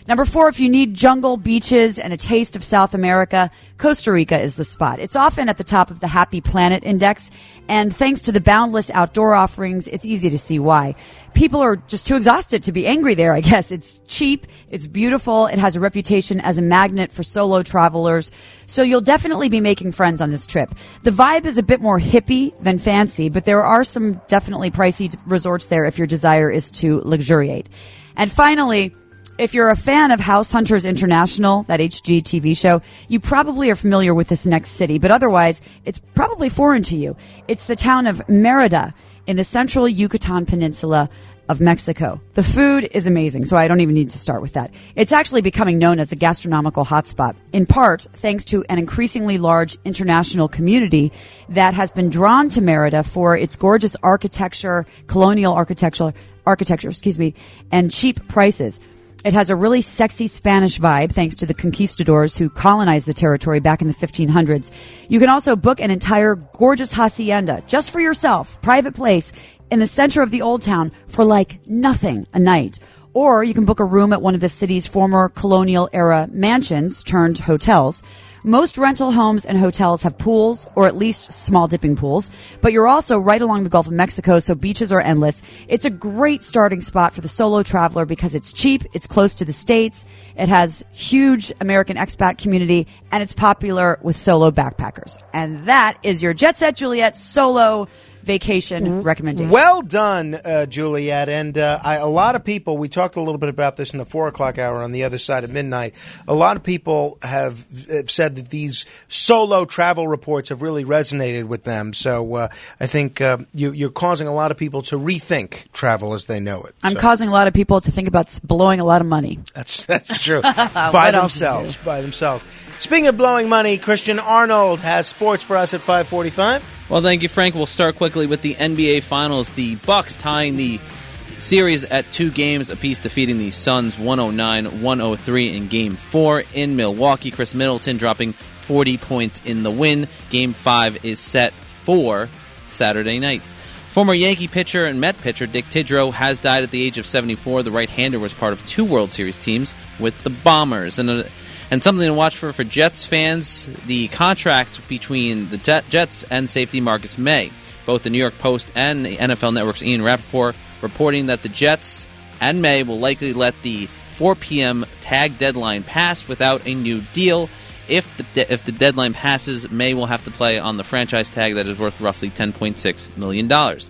Number four, if you need jungle, beaches, and a taste of South America, Costa Rica is the spot. It's often at the top of the Happy Planet Index, and thanks to the boundless outdoor offerings, it's easy to see why. People are just too exhausted to be angry there, I guess. It's cheap, it's beautiful, it has a reputation as a magnet for solo travelers, so you'll definitely be making friends on this trip. The vibe is a bit more hippie than fancy, but there are some definitely pricey resorts there if your desire is to luxuriate. And finally, if you're a fan of House Hunters International, that H G T V show, you probably are familiar with this next city, but otherwise, it's probably foreign to you. It's the town of Mérida in the central Yucatan Peninsula of Mexico. The food is amazing, so I don't even need to start with that. It's actually becoming known as a gastronomical hotspot, in part thanks to an increasingly large international community that has been drawn to Mérida for its gorgeous architecture, colonial architecture, architecture, excuse me, and cheap prices. It has a really sexy Spanish vibe, thanks to the conquistadors who colonized the territory back in the fifteen hundreds. You can also book an entire gorgeous hacienda just for yourself, private place, in the center of the old town for like nothing a night. Or you can book a room at one of the city's former colonial-era mansions turned hotels. Most rental homes and hotels have pools, or at least small dipping pools, but you're also right along the Gulf of Mexico, so beaches are endless. It's a great starting spot for the solo traveler because it's cheap, it's close to the States, it has huge American expat community, and it's popular with solo backpackers. And that is your Jet Set Juliet solo vacation recommendation. Well done, uh, Juliet. And uh, I, a lot of people, we talked a little bit about this in the four o'clock hour on the other side of midnight. A lot of people have, have said that these solo travel reports have really resonated with them. So uh, I think uh, you, you're causing a lot of people to rethink travel as they know it. I'm so. causing a lot of people to think about blowing a lot of money. That's that's true. by themselves. By themselves. Speaking of blowing money, Christian Arnold has sports for us at five forty-five. Well, thank you, Frank. We'll start quickly with the N B A Finals. The Bucks tying the series at two games apiece, defeating the Suns one oh nine one oh three in Game four in Milwaukee. Chris Middleton dropping forty points in the win. Game five is set for Saturday night. Former Yankee pitcher and Met pitcher Dick Tidrow has died at the age of seventy-four. The right-hander was part of two World Series teams with the Bombers. And a And something to watch for for Jets fans, the contract between the Jets and safety Marcus May. Both the New York Post and the N F L Network's Ian Rappaport reporting that the Jets and May will likely let the four p.m. tag deadline pass without a new deal. If the, de- if the deadline passes, May will have to play on the franchise tag that is worth roughly ten point six million dollars.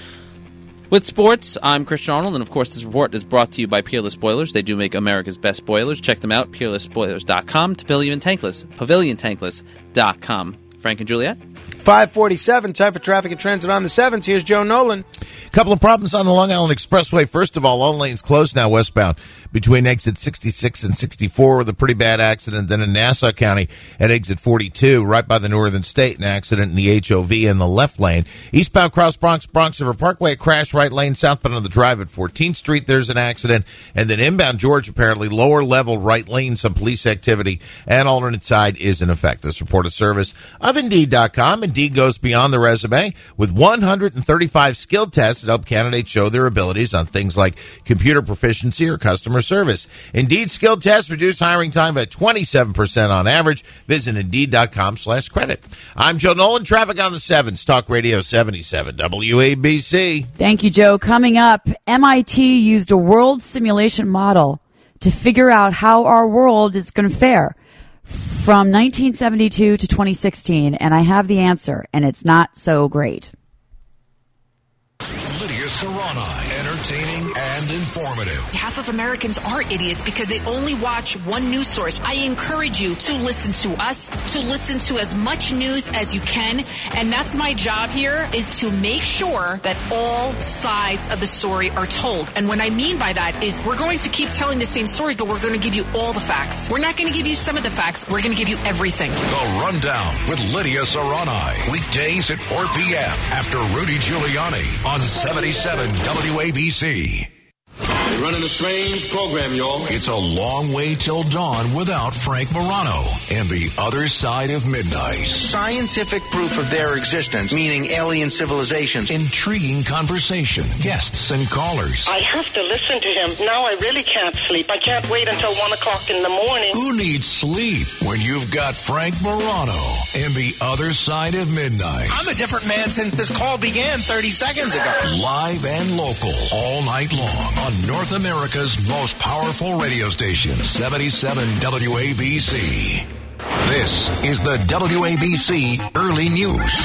With sports, I'm Christian Arnold, and of course this report is brought to you by Peerless Boilers. They do make America's best boilers. Check them out, peerless boilers dot com, to Pavilion Tankless, pavilion tankless dot com. Frank and Juliet? five forty-seven, time for traffic and transit on the sevens. Here's Joe Nolan. A couple of problems on the Long Island Expressway. First of all, all lanes closed now westbound between exit sixty-six and sixty-four with a pretty bad accident. Then in Nassau County at exit forty-two, right by the Northern State, an accident in the H O V in the left lane. Eastbound Cross Bronx, Bronx River Parkway, a crash right lane. Southbound on the drive at fourteenth Street, there's an accident. And then inbound George, apparently lower level right lane, some police activity, and alternate side is in effect. This report of service of Indeed dot com. Indeed goes beyond the resume with one hundred thirty-five skill tests that help candidates show their abilities on things like computer proficiency or customer service. Indeed skill tests reduce hiring time by twenty-seven percent on average. Visit Indeed dot com slash credit. I'm Joe Nolan. Traffic on the sevens. Talk Radio seventy-seven W A B C. Thank you, Joe. Coming up, M I T used a world simulation model to figure out how our world is going to fare from nineteen seventy-two to twenty sixteen, and I have the answer, and it's not so great. Lydia Serrani, entertaining and informative. Half of Americans are idiots because they only watch one news source. I encourage you to listen to us, to listen to as much news as you can, and that's my job here, is to make sure that all sides of the story are told. And what I mean by that is we're going to keep telling the same story, but we're going to give you all the facts. We're not going to give you some of the facts. We're going to give you everything. The Rundown with Lydia Serrani. Weekdays at four p.m. after Rudy Giuliani on seventy-seven W A B C. We're running a strange program, y'all. It's a long way till dawn without Frank Morano and the other side of midnight. Scientific proof of their existence, meaning alien civilizations. Intriguing conversation, guests and callers. I have to listen to him. Now I really can't sleep. I can't wait until one o'clock in the morning. Who needs sleep when you've got Frank Morano and the other side of midnight? I'm a different man since this call began thirty seconds ago. Live and local, all night long on North America's most powerful radio station, seventy-seven W A B C. This is the W A B C Early News.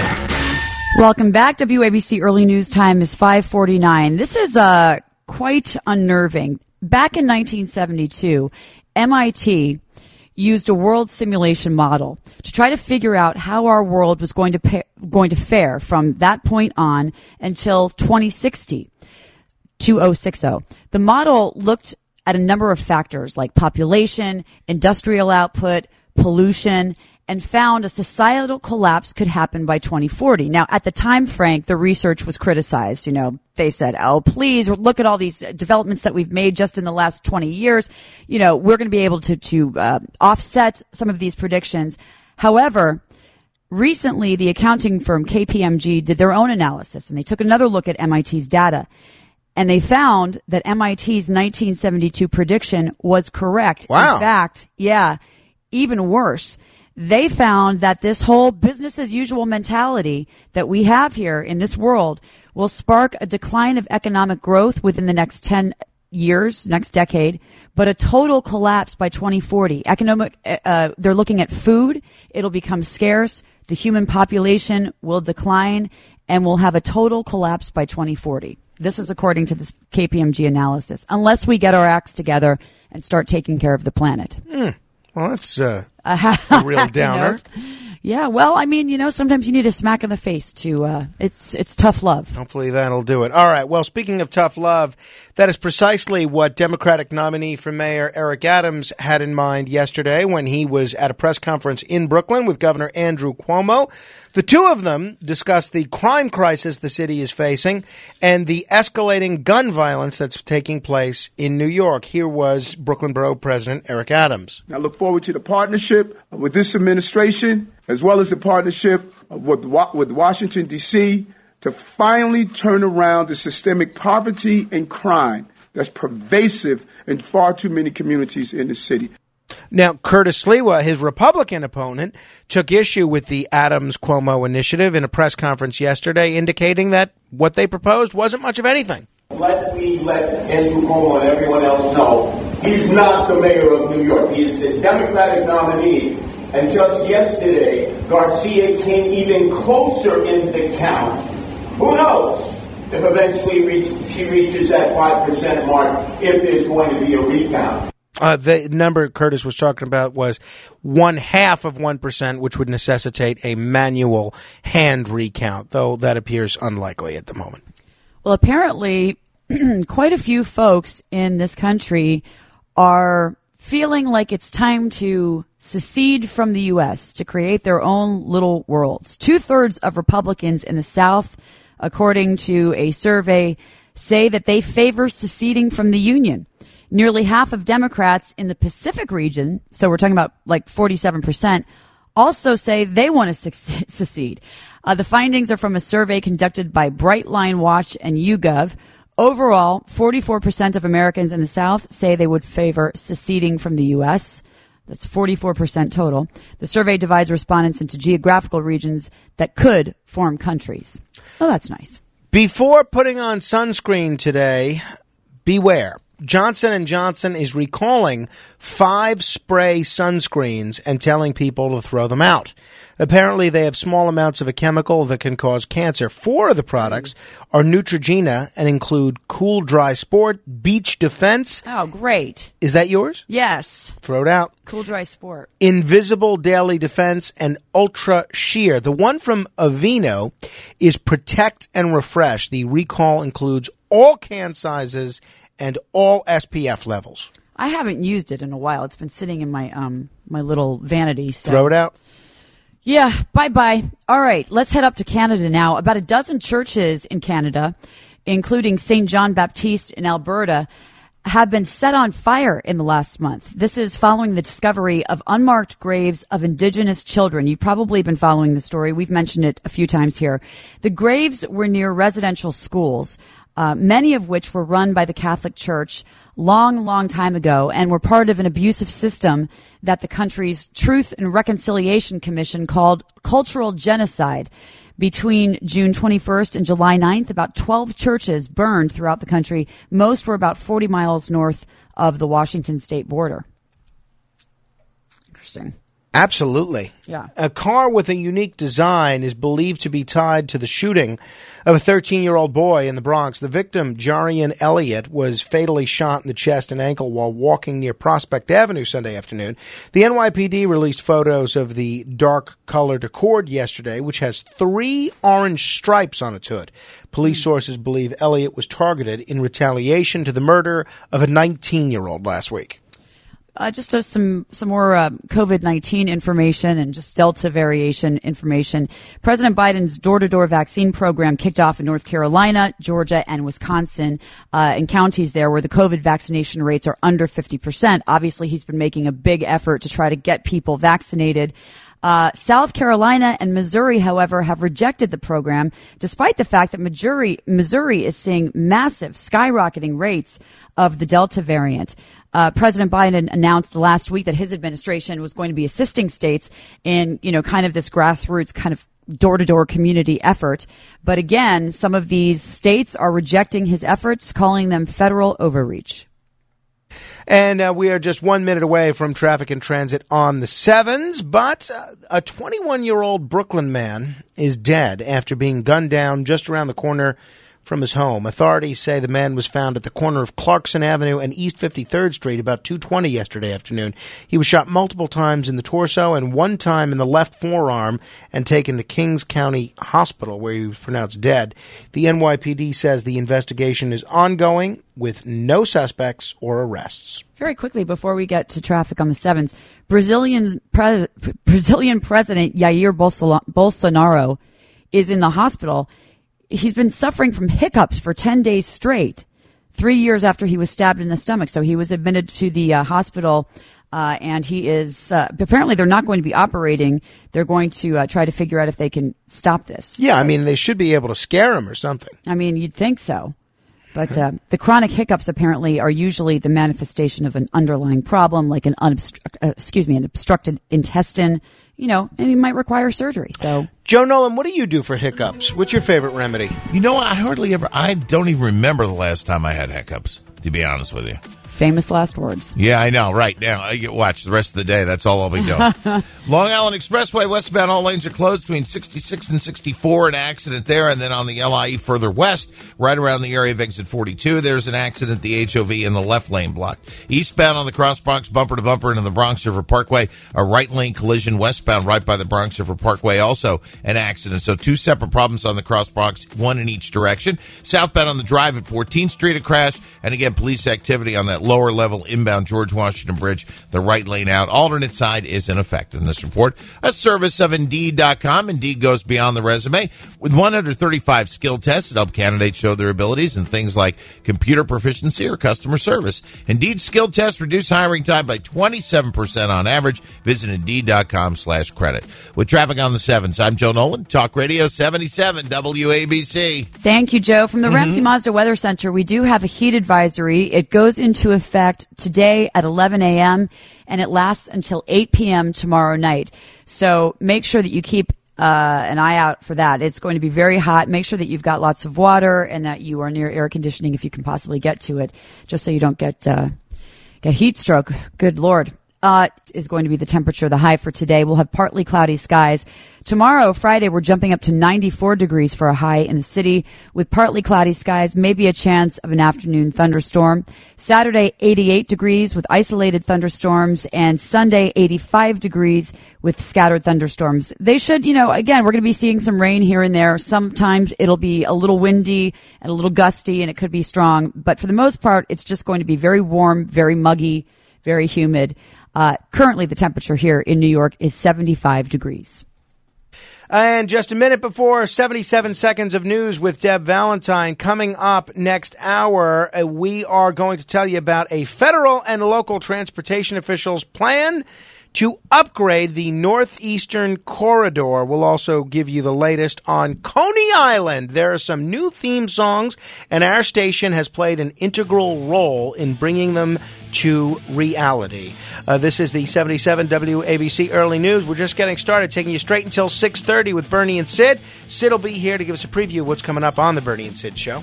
Welcome back. W A B C Early News time is five forty-nine. This is uh, quite unnerving. Back in nineteen seventy-two, M I T used a world simulation model to try to figure out how our world was going to pa- going to fare from that point on until twenty sixty. two thousand sixty. The model looked at a number of factors like population, industrial output, pollution, and found a societal collapse could happen by twenty forty. Now, at the time, Frank, the research was criticized. You know, they said, oh, please look at all these developments that we've made just in the last twenty years. You know, we're going to be able to, to uh, offset some of these predictions. However, recently, the accounting firm K P M G did their own analysis, and they took another look at M I T's data. And they found that M I T's nineteen seventy-two prediction was correct. Wow. In fact, yeah, even worse. They found that this whole business as usual mentality that we have here in this world will spark a decline of economic growth within the next ten years, next decade, but a total collapse by twenty forty. Economic, uh, they're looking at food. It'll become scarce. The human population will decline and we'll have a total collapse by twenty forty. This is according to this K P M G analysis, unless we get our acts together and start taking care of the planet. Hmm. Well, that's uh, a real downer. You know? Yeah, well, I mean, you know, sometimes you need a smack in the face to, uh, it's it's tough love. Hopefully that'll do it. All right, well, speaking of tough love, that is precisely what Democratic nominee for mayor Eric Adams had in mind yesterday when he was at a press conference in Brooklyn with Governor Andrew Cuomo. The two of them discussed the crime crisis the city is facing and the escalating gun violence that's taking place in New York. Here was Brooklyn Borough President Eric Adams. I look forward to the partnership with this administration, as well as the partnership with, with Washington, D C, to finally turn around the systemic poverty and crime that's pervasive in far too many communities in the city. Now, Curtis Sliwa, his Republican opponent, took issue with the Adams-Cuomo initiative in a press conference yesterday, indicating that what they proposed wasn't much of anything. Let me let Andrew Cuomo and everyone else know he's not the mayor of New York. He is the Democratic nominee. And just yesterday, Garcia came even closer in the count. Who knows if eventually reach, she reaches that five percent mark, if there's going to be a recount. Uh, the number Curtis was talking about was one half of one percent, which would necessitate a manual hand recount, though that appears unlikely at the moment. Well, apparently, quite a few folks in this country are feeling like it's time to secede from the U S to create their own little worlds. Two-thirds of Republicans in the South, according to a survey, say that they favor seceding from the Union. Nearly half of Democrats in the Pacific region, so we're talking about like forty-seven percent, also say they want to secede. Uh, the findings are from a survey conducted by Brightline Watch and YouGov. Overall, forty-four percent of Americans in the South say they would favor seceding from the U S. That's forty-four percent total. The survey divides respondents into geographical regions that could form countries. Oh, that's nice. Before putting on sunscreen today, beware. Johnson and Johnson is recalling five spray sunscreens and telling people to throw them out. Apparently, they have small amounts of a chemical that can cause cancer. Four of the products are Neutrogena and include Cool Dry Sport, Beach Defense. Oh, great. Is that yours? Yes. Throw it out. Cool Dry Sport. Invisible Daily Defense and Ultra Sheer. The one from Aveeno is Protect and Refresh. The recall includes all can sizes and all S P F levels. I haven't used it in a while. It's been sitting in my um my little vanity. So. Throw it out. Yeah, bye-bye. All right, let's head up to Canada now. About a dozen churches in Canada including Saint John Baptiste in Alberta, have been set on fire in the last month. This is following the discovery of unmarked graves of Indigenous children. You've probably been following the story. We've mentioned it a few times here. The graves were near residential schools, uh, many of which were run by the Catholic Church long, long time ago and were part of an abusive system that the country's Truth and Reconciliation Commission called cultural genocide. Between June twenty-first and July ninth, about twelve churches burned throughout the country. Most were about forty miles north of the Washington state border. Interesting. Absolutely. Yeah. A car with a unique design is believed to be tied to the shooting of a thirteen-year-old boy in the Bronx. The victim, Jarian Elliott, was fatally shot in the chest and ankle while walking near Prospect Avenue Sunday afternoon. The N Y P D released photos of the dark-colored Accord yesterday, which has three orange stripes on its hood. Police sources believe Elliott was targeted in retaliation to the murder of a nineteen-year-old last week. Uh, just uh, some some more uh, COVID nineteen information and just Delta variation information. President Biden's door-to-door vaccine program kicked off in North Carolina, Georgia, and Wisconsin, uh, in counties there where the COVID vaccination rates are under fifty percent. Obviously, he's been making a big effort to try to get people vaccinated. Uh, South Carolina and Missouri, however, have rejected the program, despite the fact that Missouri, Missouri is seeing massive, skyrocketing rates of the Delta variant. Uh, President Biden announced last week that his administration was going to be assisting states in, you know, kind of this grassroots kind of door-to-door community effort. But again, some of these states are rejecting his efforts, calling them federal overreach. And uh, we are just one minute away from traffic and transit on the sevens, but uh, a twenty-one-year-old Brooklyn man is dead after being gunned down just around the corner from his home. Authorities say the man was found at the corner of Clarkson Avenue and East fifty-third Street about two twenty yesterday afternoon. He was shot multiple times in the torso and one time in the left forearm and taken to Kings County Hospital, where he was pronounced dead. The N Y P D says the investigation is ongoing with no suspects or arrests. Very quickly, before we get to traffic on the sevens, Brazilian, pre- Brazilian President Jair Bolsonaro is in the hospital. He's been suffering from hiccups for ten days straight, three years after he was stabbed in the stomach. So he was admitted to the uh, hospital, uh, and he is, uh, apparently they're not going to be operating. They're going to uh, try to figure out if they can stop this. Yeah, I mean, they should be able to scare him or something. I mean, you'd think so. But uh, the chronic hiccups apparently are usually the manifestation of an underlying problem, like an unobstru- uh, excuse me, an obstructed intestine. You know, and he might require surgery. So, Joe Nolan, what do you do for hiccups? What's your favorite remedy? You know, I hardly ever. I don't even remember the last time I had hiccups, to be honest with you. Famous last words. Yeah, I know. Right now, I get watch the rest of the day. That's all I'll be doing. Long Island Expressway, westbound, all lanes are closed between sixty-six and sixty-four. An accident there, and then on the L I E further west, right around the area of exit forty-two, there's an accident. The H O V in the left lane blocked. Eastbound on the Cross Bronx, bumper to bumper into the Bronx River Parkway, a right lane collision westbound right by the Bronx River Parkway. Also an accident. So two separate problems on the Cross Bronx, one in each direction. Southbound on the Drive at fourteenth Street, a crash, and again police activity on that lower level inbound George Washington Bridge, the right lane out. Alternate side is in effect in this report. A service of Indeed dot com. Indeed goes beyond the resume with one hundred thirty-five skill tests that help candidates show their abilities in things like computer proficiency or customer service. Indeed skill tests reduce hiring time by twenty-seven percent on average. Visit Indeed dot com slash credit. With traffic on the sevens, I'm Joe Nolan, Talk Radio seventy-seven W A B C. Thank you, Joe. From the mm-hmm. Ramsey Mazda Weather Center, we do have a heat advisory. It goes into effect today at eleven a.m. and it lasts until eight p.m. tomorrow night. So make sure that you keep uh, an eye out for that. It's going to be very hot. Make sure that you've got lots of water and that you are near air conditioning if you can possibly get to it, just so you don't get uh, get heat stroke. Good Lord. Uh, is going to be the temperature. The high for today. We'll have partly cloudy skies. Tomorrow, Friday, we're jumping up to ninety-four degrees for a high in the city with partly cloudy skies, maybe a chance of an afternoon thunderstorm. Saturday, eighty-eight degrees with isolated thunderstorms, and Sunday, eighty-five degrees with scattered thunderstorms. They should, you know, again, we're going to be seeing some rain here and there. Sometimes it'll be a little windy and a little gusty, and it could be strong. But for the most part, it's just going to be very warm, very muggy, very humid. Uh, currently, the temperature here in New York is seventy-five degrees. And just a minute before seventy-seven seconds of news with Deb Valentine. Coming up next hour, uh, we are going to tell you about a federal and local transportation officials' plan to upgrade the Northeastern Corridor. We'll also give you the latest on Coney Island. There are some new theme songs, and our station has played an integral role in bringing them to reality. Uh, this is the seventy-seven W A B C Early News. We're just getting started, taking you straight until six thirty with Bernie and Sid. Sid will be here to give us a preview of what's coming up on the Bernie and Sid Show.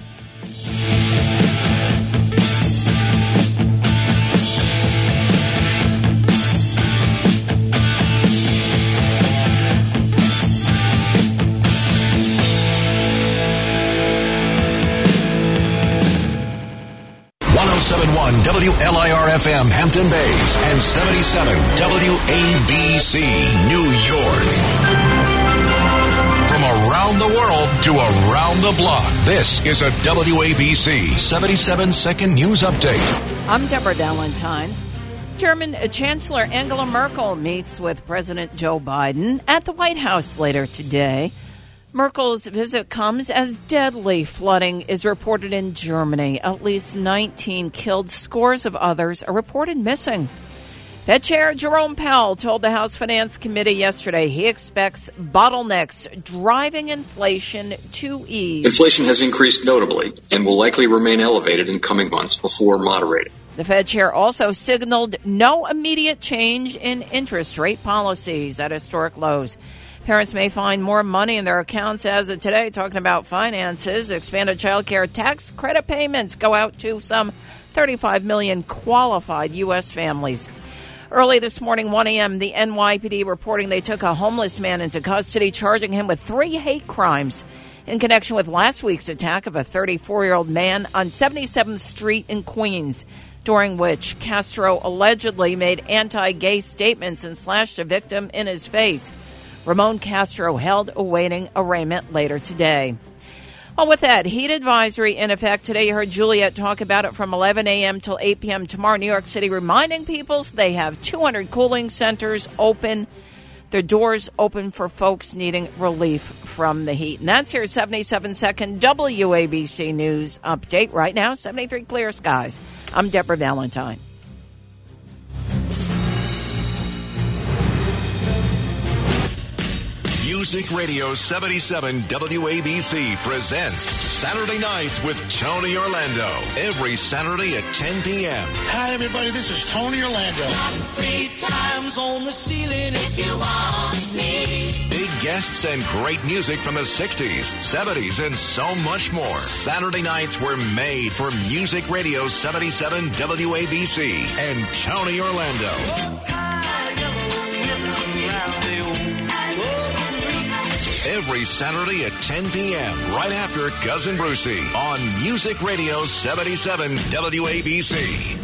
seven one W L I R F M Hampton Bays and seventy-seven W A B C New York. From around the world to around the block, this is a W A B C seventy-seven second news update. I'm Deborah Valentine. German Chancellor Angela Merkel meets with President Joe Biden at the White House later today. Merkel's visit comes as deadly flooding is reported in Germany. At least nineteen killed, scores of others are reported missing. Fed Chair Jerome Powell told the House Finance Committee yesterday he expects bottlenecks driving inflation to ease. Inflation has increased notably and will likely remain elevated in coming months before moderating. The Fed chair also signaled no immediate change in interest rate policies at historic lows. Parents may find more money in their accounts as of today, talking about finances. Expanded child care tax credit payments go out to some thirty-five million qualified U S families. Early this morning, one a.m., the N Y P D reporting they took a homeless man into custody, charging him with three hate crimes in connection with last week's attack of a thirty-four-year-old man on seventy-seventh Street in Queens, during which Castro allegedly made anti-gay statements and slashed a victim in his face. Ramon Castro held awaiting arraignment later today. Well, with that, heat advisory in effect today. You heard Juliet talk about it from eleven a.m. till eight p.m. tomorrow. New York City reminding people they have two hundred cooling centers open. Their doors open for folks needing relief from the heat. And that's your seventy-seven second W A B C News update right now. seventy-three clear skies. I'm Deborah Valentine. Music Radio seventy-seven W A B C presents Saturday Nights with Tony Orlando. Every Saturday at ten p.m. Hi, everybody. This is Tony Orlando. Three times on the ceiling if you want me. Big guests and great music from the sixties, seventies, and so much more. Saturday nights were made for Music Radio seventy-seven W A B C and Tony Orlando. Every Saturday at ten p.m. right after Cousin Brucey on Music Radio seventy-seven W A B C.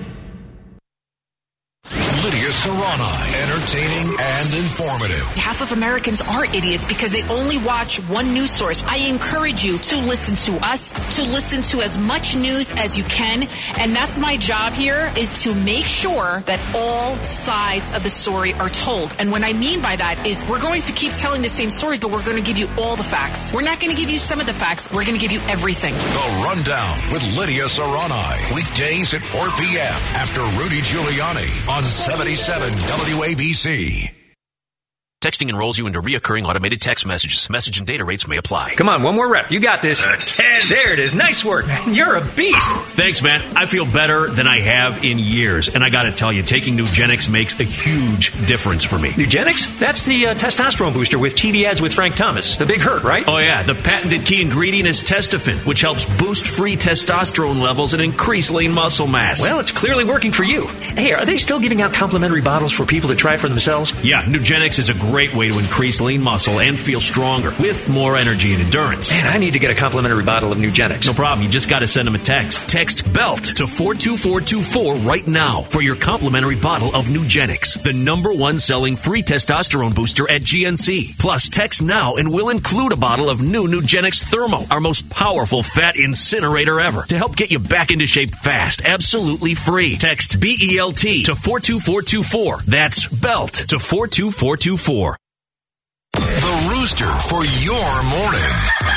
Lydia Serrani, entertaining and informative. Half of Americans are idiots because they only watch one news source. I encourage you to listen to us, to listen to as much news as you can. And that's my job here, is to make sure that all sides of the story are told. And what I mean by that is we're going to keep telling the same story, but we're going to give you all the facts. We're not going to give you some of the facts. We're going to give you everything. The Rundown with Lydia Serrani. Weekdays at four p.m. after Rudy Giuliani on seventy-seven W A B C. Texting enrolls you into reoccurring automated text messages. Message and data rates may apply. Come on, one more rep. You got this. Uh, ten. There it is. Nice work, man. You're a beast. Thanks, man. I feel better than I have in years. And I got to tell you, taking Nugenix makes a huge difference for me. Nugenix? That's the uh, testosterone booster with T V ads with Frank Thomas. The big hurt, right? Oh, yeah. The patented key ingredient is Testofen, which helps boost free testosterone levels and increase lean muscle mass. Well, it's clearly working for you. Hey, are they still giving out complimentary bottles for people to try for themselves? Yeah, Nugenix is a great way to increase lean muscle and feel stronger with more energy and endurance. Man, I need to get a complimentary bottle of Nugenix. No problem. You just got to send them a text. Text BELT to four two four two four right now for your complimentary bottle of Nugenix, the number one selling free testosterone booster at G N C. Plus, text now and we'll include a bottle of new Nugenix Thermo, our most powerful fat incinerator ever, to help get you back into shape fast, absolutely free. Text B E L T to four two four two four. That's BELT to four two four two four. The Rooster Rooster for your morning.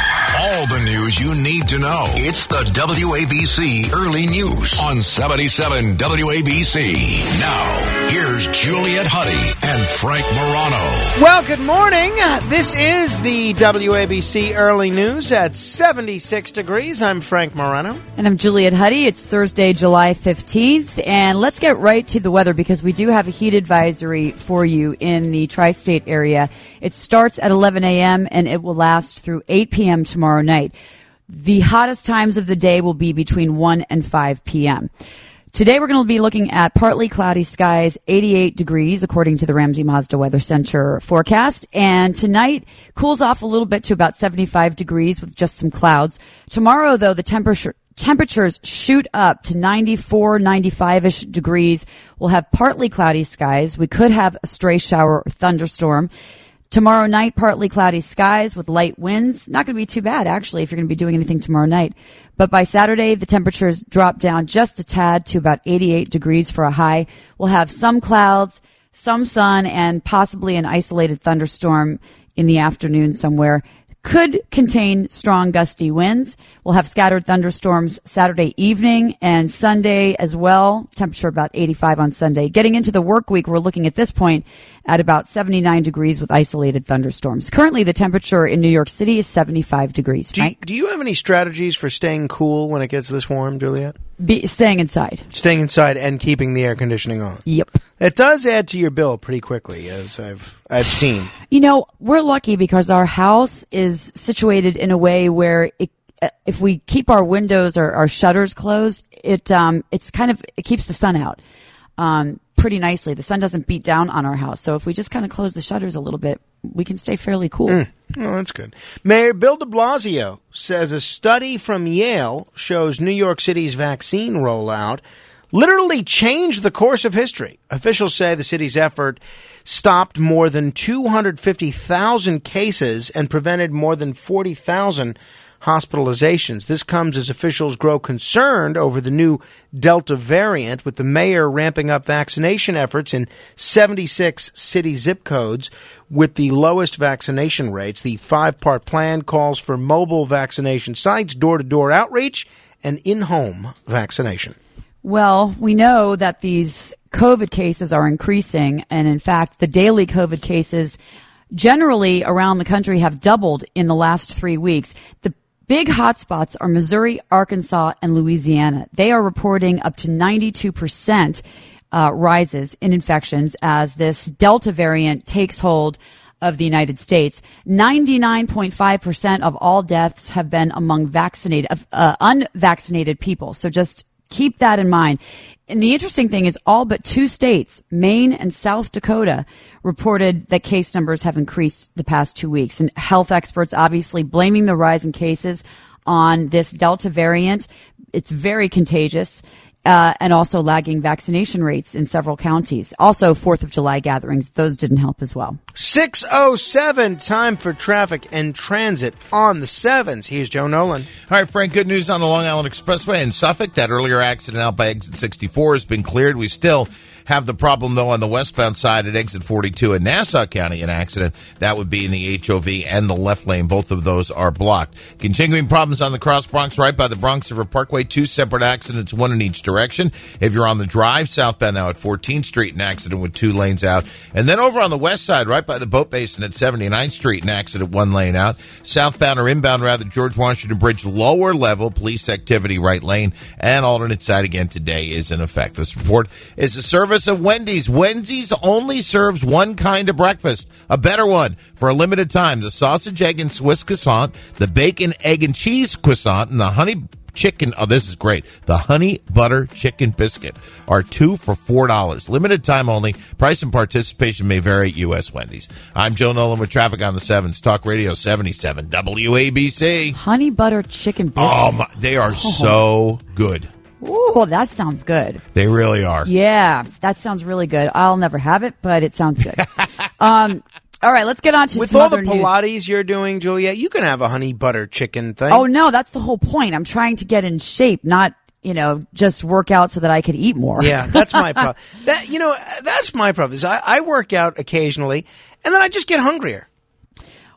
All the news you need to know. It's the W A B C Early News on seventy-seven W A B C. Now, here's Juliet Huddy and Frank Morano. Well, good morning. This is the W A B C Early News at seventy-six degrees. I'm Frank Morano. And I'm Juliet Huddy. It's Thursday, July fifteenth. And let's get right to the weather because we do have a heat advisory for you in the tri-state area. It starts at eleven a.m. and it will last through eight p.m. tomorrow night. The hottest times of the day will be between one and five p.m. Today we're going to be looking at partly cloudy skies, eighty-eight degrees according to the Ramsey Mazda Weather Center forecast. And tonight cools off a little bit to about seventy-five degrees with just some clouds. Tomorrow, though, the temperature temperatures shoot up to ninety-four, ninety-five-ish degrees. We'll have partly cloudy skies. We could have a stray shower or thunderstorm. Tomorrow night, partly cloudy skies with light winds. Not going to be too bad, actually, if you're going to be doing anything tomorrow night. But by Saturday, the temperatures drop down just a tad to about eighty-eight degrees for a high. We'll have some clouds, some sun, and possibly an isolated thunderstorm in the afternoon somewhere. Could contain strong gusty winds. We'll have scattered thunderstorms Saturday evening and Sunday as well. Temperature about eighty-five on Sunday. Getting into the work week, we're looking at this point at about seventy-nine degrees with isolated thunderstorms. Currently, the temperature in New York City is seventy-five degrees. Do you, do you have any strategies for staying cool when it gets this warm, Juliet? Be, staying inside. Staying inside and keeping the air conditioning on. Yep. It does add to your bill pretty quickly, as I've I've seen. You know, we're lucky because our house is situated in a way where it, if we keep our windows or our shutters closed, it um it's kind of it keeps the sun out um pretty nicely. The sun doesn't beat down on our house, so if we just kind of close the shutters a little bit, we can stay fairly cool. Mm. Oh, that's good. Mayor Bill de Blasio says a study from Yale shows New York City's vaccine rollout literally changed the course of history. Officials say the city's effort stopped more than two hundred fifty thousand cases and prevented more than forty thousand hospitalizations. This comes as officials grow concerned over the new Delta variant, with the mayor ramping up vaccination efforts in seventy-six city zip codes with the lowest vaccination rates. The five-part plan calls for mobile vaccination sites, door-to-door outreach, and in-home vaccination. Well, we know that these COVID cases are increasing, and in fact, the daily COVID cases generally around the country have doubled in the last three weeks. The big hotspots are Missouri, Arkansas, and Louisiana. They are reporting up to ninety-two percent uh, rises in infections as this Delta variant takes hold of the United States. ninety-nine point five percent of all deaths have been among vaccinated, uh, unvaccinated people. So just keep that in mind. And the interesting thing is all but two states, Maine and South Dakota, reported that case numbers have increased the past two weeks. And health experts obviously blaming the rise in cases on this Delta variant. It's very contagious. Uh, and also lagging vaccination rates in several counties. Also, fourth of July gatherings. Those didn't help as well. six oh seven, time for traffic and transit on the sevens. Here's Joe Nolan. All right, Frank, good news on the Long Island Expressway in Suffolk. That earlier accident out by exit sixty-four has been cleared. We still have the problem, though, on the westbound side at exit forty-two in Nassau County, an accident. That would be in the H O V and the left lane. Both of those are blocked. Continuing problems on the Cross Bronx right by the Bronx River Parkway. Two separate accidents, one in each direction. If you're on the drive, southbound now at fourteenth Street, an accident with two lanes out. And then over on the west side, right by the boat basin at seventy-ninth Street, an accident, one lane out. Southbound or inbound, rather, George Washington Bridge, lower level, police activity, right lane. And alternate side again today is in effect. This report is a service of Wendy's. Wendy's only serves one kind of breakfast, a better one, for a limited time. The sausage, egg, and Swiss croissant, the bacon, egg, and cheese croissant, and the honey chicken, oh, this is great, the honey butter chicken biscuit are two for four dollars. Limited time only. Price and participation may vary at U S Wendy's. I'm Joe Nolan with traffic on the sevens. Talk Radio seventy-seven W A B C. Honey butter chicken biscuit. Oh, my, they are oh. so good. Ooh, that sounds good. They really are. Yeah, that sounds really good. I'll never have it, but it sounds good. um, all right, let's get on to With some all the other Pilates news. you're doing, Juliet, you can have a honey butter chicken thing. Oh, no, that's the whole point. I'm trying to get in shape, not, you know, just work out so that I could eat more. Yeah, that's my problem. That, you know, that's my problem. Is I, I work out occasionally, and then I just get hungrier.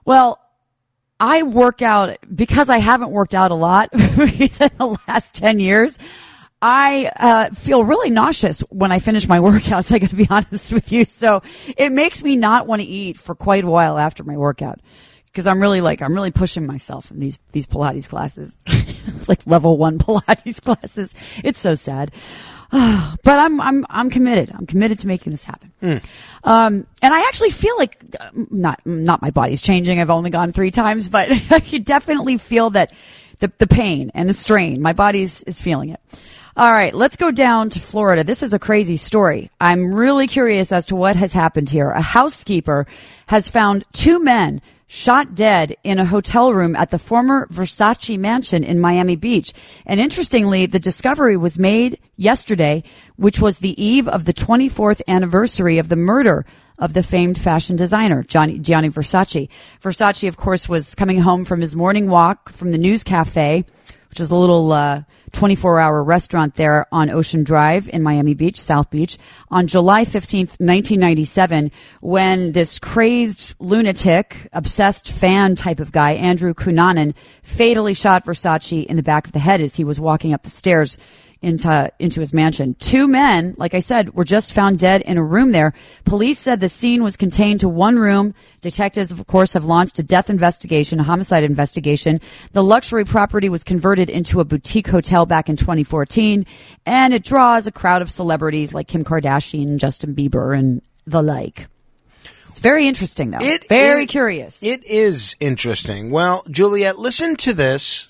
Well, I work out because I haven't worked out a lot in the last ten years. I uh, feel really nauseous when I finish my workouts, I got to be honest with you. So it makes me not want to eat for quite a while after my workout because I'm really like, I'm really pushing myself in these, these Pilates classes, like level one Pilates classes. It's so sad. But I'm, I'm, I'm committed. I'm committed to making this happen. Mm. Um, and I actually feel like uh, not, not my body's changing. I've only gone three times, but I could definitely feel that the, the pain and the strain. My body is feeling it. All right, let's go down to Florida. This is a crazy story. I'm really curious as to what has happened here. A housekeeper has found two men shot dead in a hotel room at the former Versace mansion in Miami Beach. And interestingly, the discovery was made yesterday, which was the eve of the twenty-fourth anniversary of the murder of the famed fashion designer, Gianni, Gianni Versace. Versace, of course, was coming home from his morning walk from the News Cafe, which is a little uh twenty-four hour restaurant there on Ocean Drive in Miami Beach, South Beach, on July fifteenth, nineteen ninety-seven, when this crazed lunatic, obsessed fan type of guy, Andrew Cunanan, fatally shot Versace in the back of the head as he was walking up the stairs into into his mansion. Two men, like I said, were just found dead in a room there. Police said the scene was contained to one room. Detectives, of course, have launched a death investigation, a homicide investigation. The luxury property was converted into a boutique hotel back in twenty fourteen, and it draws a crowd of celebrities like Kim Kardashian, Justin Bieber, and the like. It's very interesting, though. It very is, curious. It is interesting. Well, Juliet, listen to this.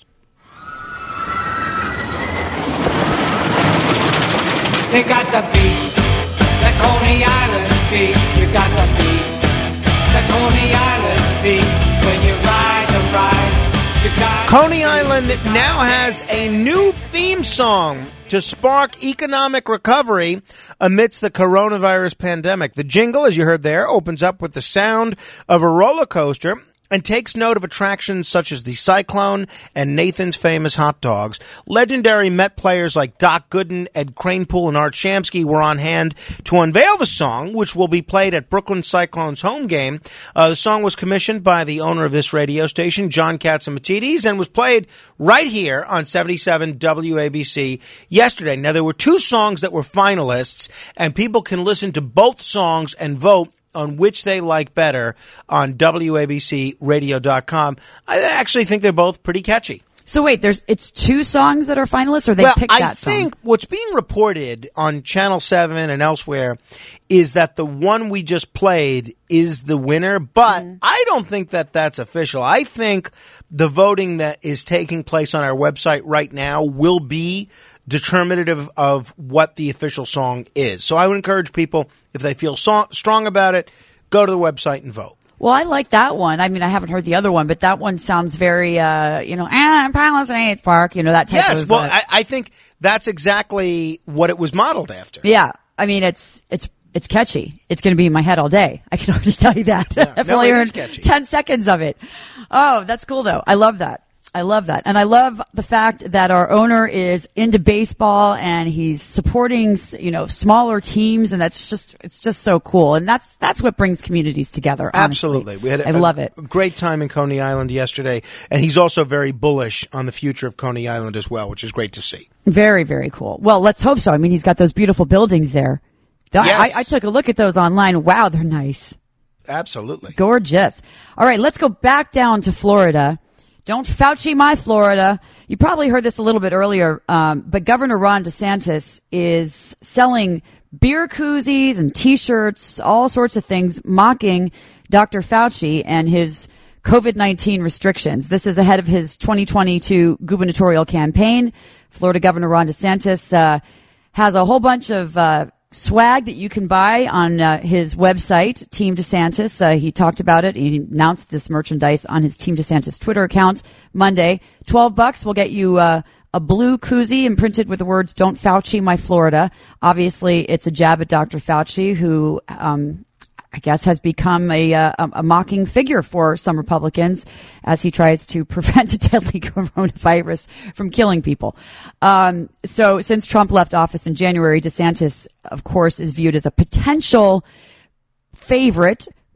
You got the beat, the Coney Island beat. You got the beat, the Coney Island beat. When you ride the rides, you got Coney Island now has a new theme song to spark economic recovery amidst the coronavirus pandemic. The jingle, as you heard there, opens up with the sound of a roller coaster and takes note of attractions such as the Cyclone and Nathan's Famous Hot Dogs. Legendary Met players like Doc Gooden, Ed Kranepool, and Art Shamsky were on hand to unveil the song, which will be played at Brooklyn Cyclones home game. Uh, the song was commissioned by the owner of this radio station, John Catsimatidis, and was played right here on seventy-seven W A B C yesterday. Now, there were two songs that were finalists, and people can listen to both songs and vote on which they like better on W A B C radio dot com. I actually think they're both pretty catchy. So wait, there's it's two songs that are finalists, or they well, picked I that song? I think what's being reported on Channel seven and elsewhere is that the one we just played is the winner, but mm. I don't think that that's official. I think the voting that is taking place on our website right now will be determinative of what the official song is. So I would encourage people, if they feel so- strong about it, go to the website and vote. Well, I like that one. I mean, I haven't heard the other one, but that one sounds very, uh, you know, ah, Palisades Park, you know, that type yes, of... Yes, well, uh, I, I think that's exactly what it was modeled after. Yeah. I mean, it's it's it's catchy. It's going to be in my head all day. I can already tell you that. Yeah. I've No, only it heard is catchy. ten seconds of it. Oh, that's cool, though. I love that. I love that. And I love the fact that our owner is into baseball and he's supporting, you know, smaller teams. And that's just, it's just so cool. And that's, that's what brings communities together. Honestly. Absolutely. We had a, I love it. A great time in Coney Island yesterday. And he's also very bullish on the future of Coney Island as well, which is great to see. Very, very cool. Well, let's hope so. I mean, he's got those beautiful buildings there. Yes. I, I took a look at those online. Wow, they're nice. Absolutely. Gorgeous. All right, let's go back down to Florida. Don't Fauci my Florida. You probably heard this a little bit earlier, um, but Governor Ron DeSantis is selling beer koozies and T-shirts, all sorts of things, mocking Doctor Fauci and his COVID nineteen restrictions. This is ahead of his twenty twenty-two gubernatorial campaign. Florida Governor Ron DeSantis uh, has a whole bunch of uh swag that you can buy on uh, his website, Team DeSantis. Uh, he talked about it. He announced this merchandise on his Team DeSantis Twitter account Monday. Twelve bucks will get you uh, a blue koozie imprinted with the words "Don't Fauci my Florida." Obviously, it's a jab at Doctor Fauci, who um, I guess has become a, a, a mocking figure for some Republicans as he tries to prevent a deadly coronavirus from killing people. Um, so since Trump left office in January, DeSantis, of course, is viewed as a potential favorite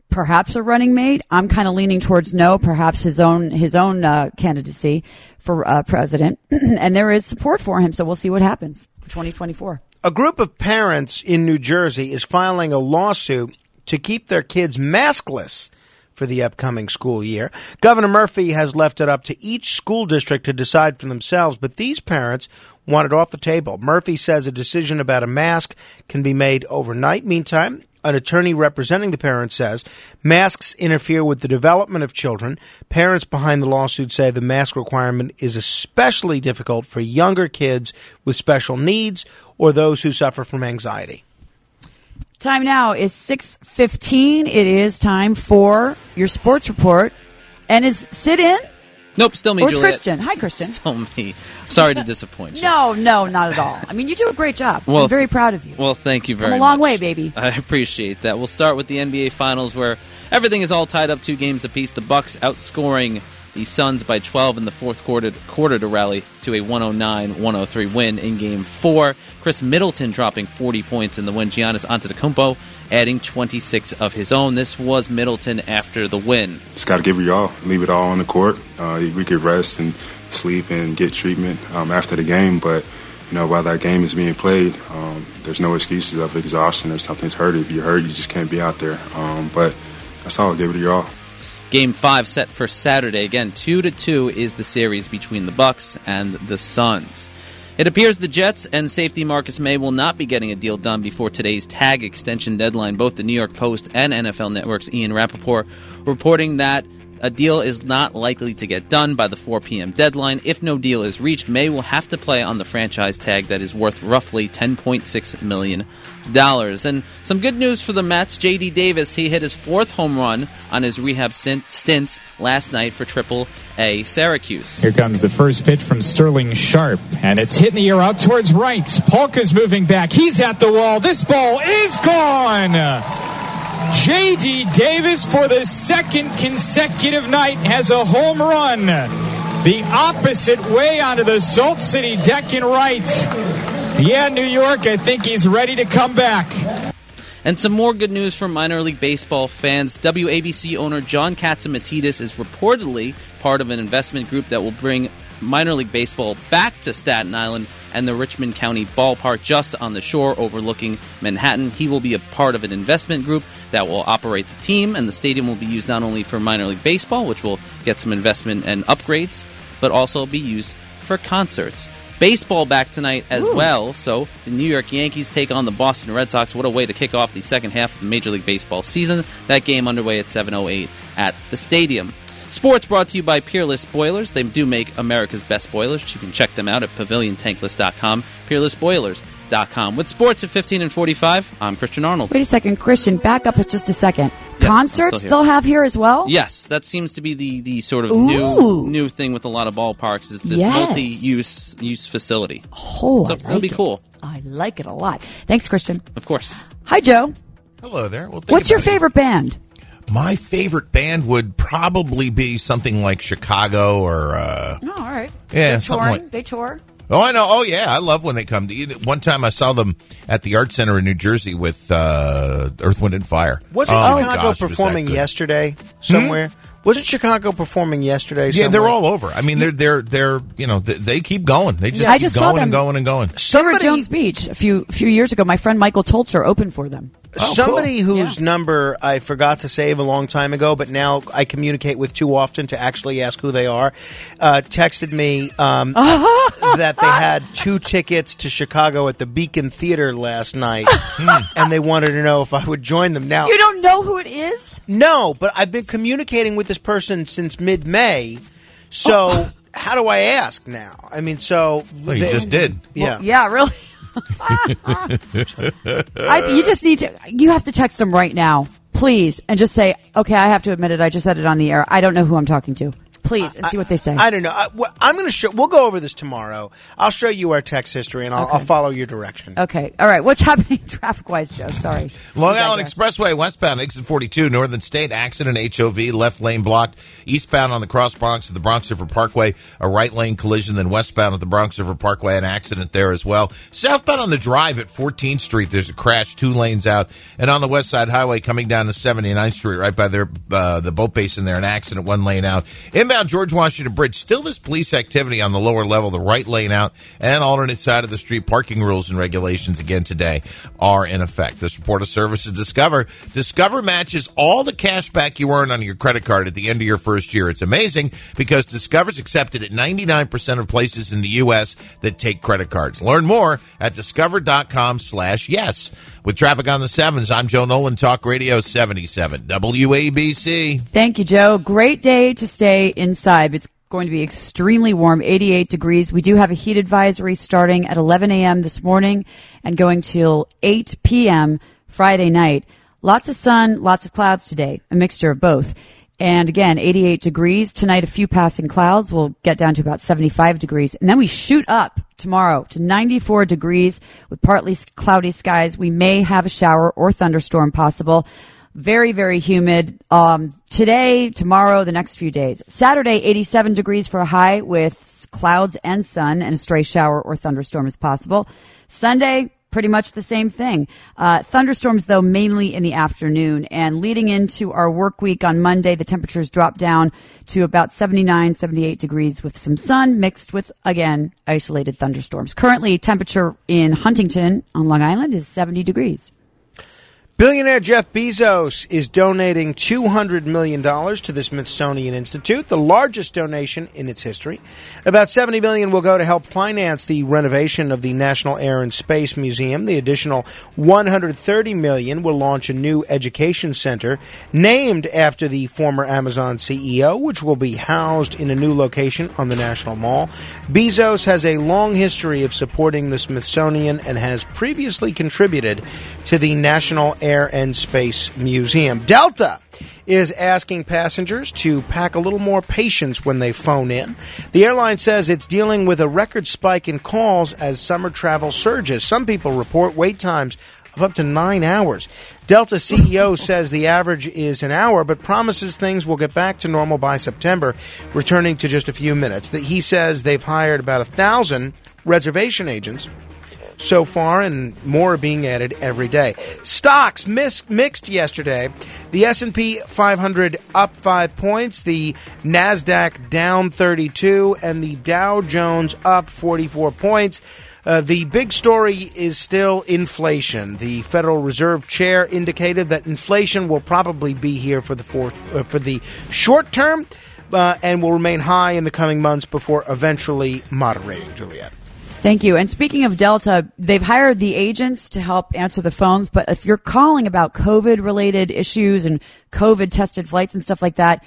perhaps a running mate. I'm kind of leaning towards no, perhaps his own his own uh, candidacy for uh, president. And there is support for him, so we'll see what happens for twenty twenty-four. A group of parents in New Jersey is filing a lawsuit to keep their kids maskless for the upcoming school year. Governor Murphy has left it up to each school district to decide for themselves, but these parents want it off the table. Murphy says a decision about a mask can be made overnight. Meantime, an attorney representing the parents says masks interfere with the development of children. Parents behind the lawsuit say the mask requirement is especially difficult for younger kids with special needs or those who suffer from anxiety. Time now is six fifteen. It is time for your sports report. And is Sid in? Nope, still me, Where's Juliet. Christian? Hi, Christian. Still me. Sorry to disappoint you. No, no, not at all. I mean, you do a great job. Well, I'm very proud of you. Well, thank you very Come much. a long way, baby. I appreciate that. We'll start with the N B A Finals, where everything is all tied up two games apiece. The Bucks outscoring the Suns by twelve in the fourth quarter, quarter to rally to a one oh nine one oh three win in Game four. Chris Middleton dropping forty points in the win. Giannis Antetokounmpo adding twenty-six of his own. This was Middleton after the win. Just got to give it all, leave it all on the court. Uh, we could rest and sleep and get treatment um, after the game, but you know, while that game is being played, um, there's no excuses of exhaustion or something's hurt. If you're hurt, you just can't be out there. Um, but that's all. Give it your all. Game five set for Saturday. Again, two to two is the series between the Bucks and the Suns. It appears the Jets and safety Marcus May will not be getting a deal done before today's tag extension deadline. Both the New York Post and N F L Network's Ian Rappaport reporting that a deal is not likely to get done by the four p.m. deadline. If no deal is reached, May will have to play on the franchise tag that is worth roughly ten point six million dollars. And some good news for the Mets. J D Davis, he hit his fourth home run on his rehab stint last night for Triple A Syracuse. Here comes the first pitch from Sterling Sharp, and it's hitting the air out towards right. Polka's moving back. He's at the wall. This ball is gone. J D Davis, for the second consecutive night, has a home run the opposite way onto the Salt City deck in right. Yeah, New York, I think he's ready to come back. And some more good news for minor league baseball fans. W A B C owner John Katzimatidis is reportedly part of an investment group that will bring minor league baseball back to Staten Island and the Richmond County ballpark just on the shore overlooking Manhattan. He will be a part of an investment group that will operate the team, and the stadium will be used not only for minor league baseball, which will get some investment and upgrades, but also be used for concerts. Baseball back tonight as Ooh. well, so the New York Yankees take on the Boston Red Sox. What a way to kick off the second half of the Major League Baseball season. That game underway at seven oh eight at the stadium. Sports brought to you by Peerless Boilers. They do make America's best boilers. You can check them out at pavilion tankless dot com, peerless boilers dot com. With sports at fifteen and forty-five, I'm Christian Arnold. Wait a second, Christian, back up just a second. Yes, Concerts they'll have here as well? Yes, that seems to be the, the sort of Ooh. new new thing with a lot of ballparks is this Yes. multi-use use facility. Oh, so I like it'll be it. cool. I like it a lot. Thanks, Christian. Of course. Hi, Joe. Hello there. Well, think What's your about it. favorite band? My favorite band would probably be something like Chicago or uh, Oh, all right. yeah, They're something touring. like. They tour. Oh, I know. Oh, yeah. I love when they come. To, one time I saw them at the Art Center in New Jersey with uh, Earth, Wind, and Fire. Wasn't oh, my Chicago gosh, was that performing good. yesterday somewhere? Hmm? Wasn't Chicago performing yesterday Yeah, somewhere? they're all over. I mean, they're they're they're you know they, they keep going. They just Yeah, I keep just going saw them. and going and going. They were at Jones Beach a few few years ago. My friend Michael Tolcher opened for them. Oh, Somebody cool. whose number I forgot to save a long time ago, but now I communicate with too often to actually ask who they are, uh, texted me um, that they had two tickets to Chicago at the Beacon Theater last night, and they wanted to know if I would join them. Now You don't know who it is? No, but I've been communicating with this person since mid-May, so how do I ask now? I mean, so... Well, you they- just did. Yeah. Well, yeah, really. I, you just need to. You have to text them right now, please, and just say, "Okay, I have to admit it. I just said it on the air. I don't know who I'm talking to." please, and see what they say. I don't know. I, well, I'm going to show. We'll go over this tomorrow. I'll show you our text history, and I'll, Okay. I'll follow your direction. Okay. All right. What's happening traffic-wise, Joe? Sorry. Long We Island digress. Expressway, westbound, exit forty-two, Northern State, accident, H O V, left lane blocked. Eastbound on the Cross Bronx at the Bronx River Parkway, a right lane collision. Then westbound at the Bronx River Parkway, an accident there as well. Southbound on the Drive at fourteenth Street, there's a crash, two lanes out. And on the West Side Highway coming down to seventy-ninth Street, right by their, uh, the boat basin there, an accident, one lane out. Inbound George Washington Bridge, still this police activity on the lower level, the right lane out, and alternate side of the street. Parking rules and regulations again today are in effect. This report of service is Discover. Discover matches all the cash back you earn on your credit card at the end of your first year. It's amazing because Discover's accepted at ninety-nine percent of places in the U S that take credit cards. Learn more at discover.com slash yes. With traffic on the sevens, I'm Joe Nolan, Talk Radio seventy-seven W A B C. Thank you, Joe. Great day to stay inside. It's going to be extremely warm, eighty-eight degrees. We do have a heat advisory starting at eleven a.m. this morning and going till eight p.m. Friday night. Lots of sun, lots of clouds today, a mixture of both. And again, eighty-eight degrees. Tonight, a few passing clouds. We'll get down to about seventy-five degrees. And then we shoot up tomorrow to ninety-four degrees with partly cloudy skies. We may have a shower or thunderstorm possible. Very, very humid. Um, today, tomorrow, the next few days. Saturday, eighty-seven degrees for a high with clouds and sun, and a stray shower or thunderstorm is possible. Sunday, pretty much the same thing. Uh, thunderstorms, though, mainly in the afternoon. And leading into our work week on Monday, the temperatures drop down to about seventy-nine, seventy-eight degrees with some sun mixed with, again, isolated thunderstorms. Currently, temperature in Huntington on Long Island is seventy degrees. Billionaire Jeff Bezos is donating two hundred million dollars to the Smithsonian Institute, the largest donation in its history. About seventy million dollars will go to help finance the renovation of the National Air and Space Museum. The additional one hundred thirty million dollars will launch a new education center named after the former Amazon C E O, which will be housed in a new location on the National Mall. Bezos has a long history of supporting the Smithsonian and has previously contributed to the National Air Air and Space Museum. Delta is asking passengers to pack a little more patience when they phone in. The airline says it's dealing with a record spike in calls as summer travel surges. Some people report wait times of up to nine hours. Delta C E O says the average is an hour, but promises things will get back to normal by September, returning to just a few minutes. He says they've hired about a thousand reservation agents so far, and more are being added every day. Stocks mis- mixed yesterday. The S and P five hundred up five points, the NASDAQ down thirty-two, and the Dow Jones up forty-four points. Uh, the big story is still inflation. The Federal Reserve Chair indicated that inflation will probably be here for the for, uh, for the short term uh, and will remain high in the coming months before eventually moderating. Juliet. Thank you. And speaking of Delta, they've hired the agents to help answer the phones. But if you're calling about COVID-related issues and COVID-tested flights and stuff like that,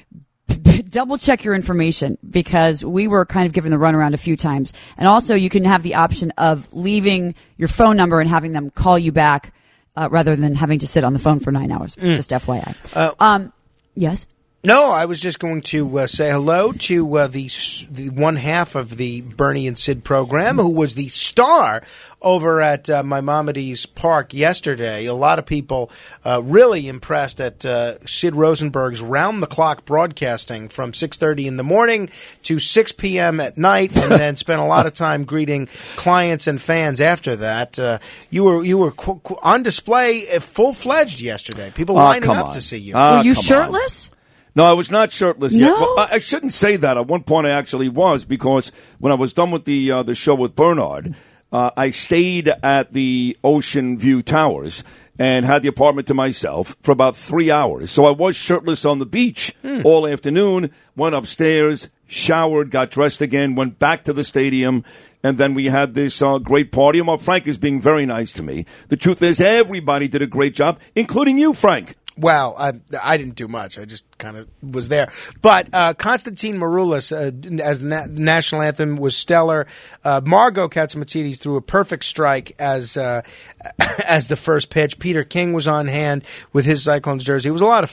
double check your information, because we were kind of given the runaround a few times. And also, you can have the option of leaving your phone number and having them call you back uh, rather than having to sit on the phone for nine hours. Mm. Just F Y I. Uh, um, yes? No, I was just going to uh, say hello to uh, the, the one half of the Bernie and Sid program, who was the star over at uh, Maimonides Park yesterday. A lot of people uh, really impressed at uh, Sid Rosenberg's round-the-clock broadcasting from six thirty in the morning to six p.m. at night, and then spent a lot of time greeting clients and fans after that. Uh, you were you were qu- qu- on display uh, full-fledged yesterday. People oh, lining up on. to see you. Oh, were you shirtless? On. No, I was not shirtless no? yet. Well, I, I shouldn't say that. At one point, I actually was, because when I was done with the uh, the show with Bernard, uh, I stayed at the Ocean View Towers and had the apartment to myself for about three hours. So I was shirtless on the beach hmm. all afternoon, went upstairs, showered, got dressed again, went back to the stadium, and then we had this uh, great party. And well, Frank is being very nice to me. The truth is, everybody did a great job, including you, Frank. Well, I, I didn't do much. I just kind of was there. But uh, Konstantin Maroulis, uh, as the na- national anthem, was stellar. Uh, Margot Katsimatidis threw a perfect strike as uh, as the first pitch. Peter King was on hand with his Cyclones jersey. It was a lot of fun.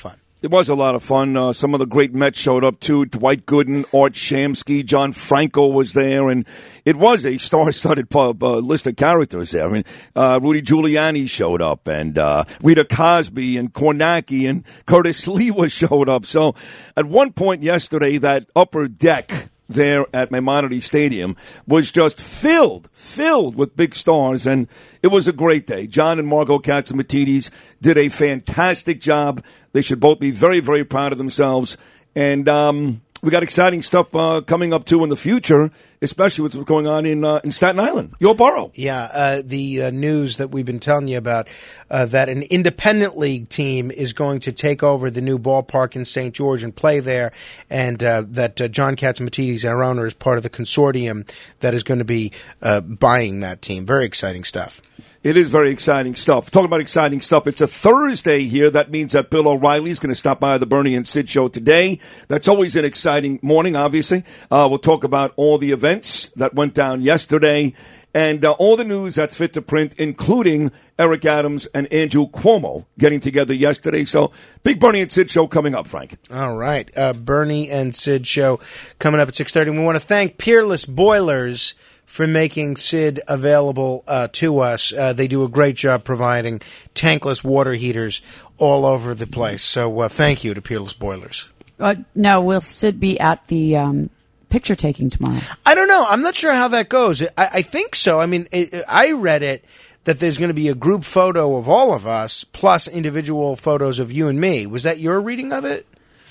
It was a lot of fun. Uh, some of the great Mets showed up, too. Dwight Gooden, Art Shamsky, John Franco was there, and it was a star-studded pub, uh, list of characters there. I mean, uh, Rudy Giuliani showed up, and uh, Rita Cosby, and Kornacki, and Curtis Lewa showed up. So at one point yesterday, that upper deck there at Maimonides Stadium was just filled, filled with big stars, and it was a great day. John and Margot Catsimatidis did a fantastic job. They should both be very, very proud of themselves. And um, we got exciting stuff uh, coming up, too, in the future, especially with what's going on in uh, in Staten Island, your borough. Yeah, uh, the uh, news that we've been telling you about, uh, that an independent league team is going to take over the new ballpark in Saint George and play there, and uh, that uh, John Catsimatidis, our owner, is part of the consortium that is going to be uh, buying that team. Very exciting stuff. It is very exciting stuff. Talking about exciting stuff, it's a Thursday here. That means that Bill O'Reilly is going to stop by the Bernie and Sid show today. That's always an exciting morning, obviously. Uh, we'll talk about all the events that went down yesterday and uh, all the news that's fit to print, including Eric Adams and Andrew Cuomo getting together yesterday. So, big Bernie and Sid show coming up, Frank. All right. Uh, Bernie and Sid show coming up at six thirty. We want to thank Peerless Boilers for making Sid available uh, to us. Uh, they do a great job providing tankless water heaters all over the place. So uh, thank you to Peerless Boilers. Uh, now, will Sid be at the um, picture taking tomorrow? I don't know. I'm not sure how that goes. I, I think so. I mean, it, I read it that there's going to be a group photo of all of us plus individual photos of you and me. Was that your reading of it?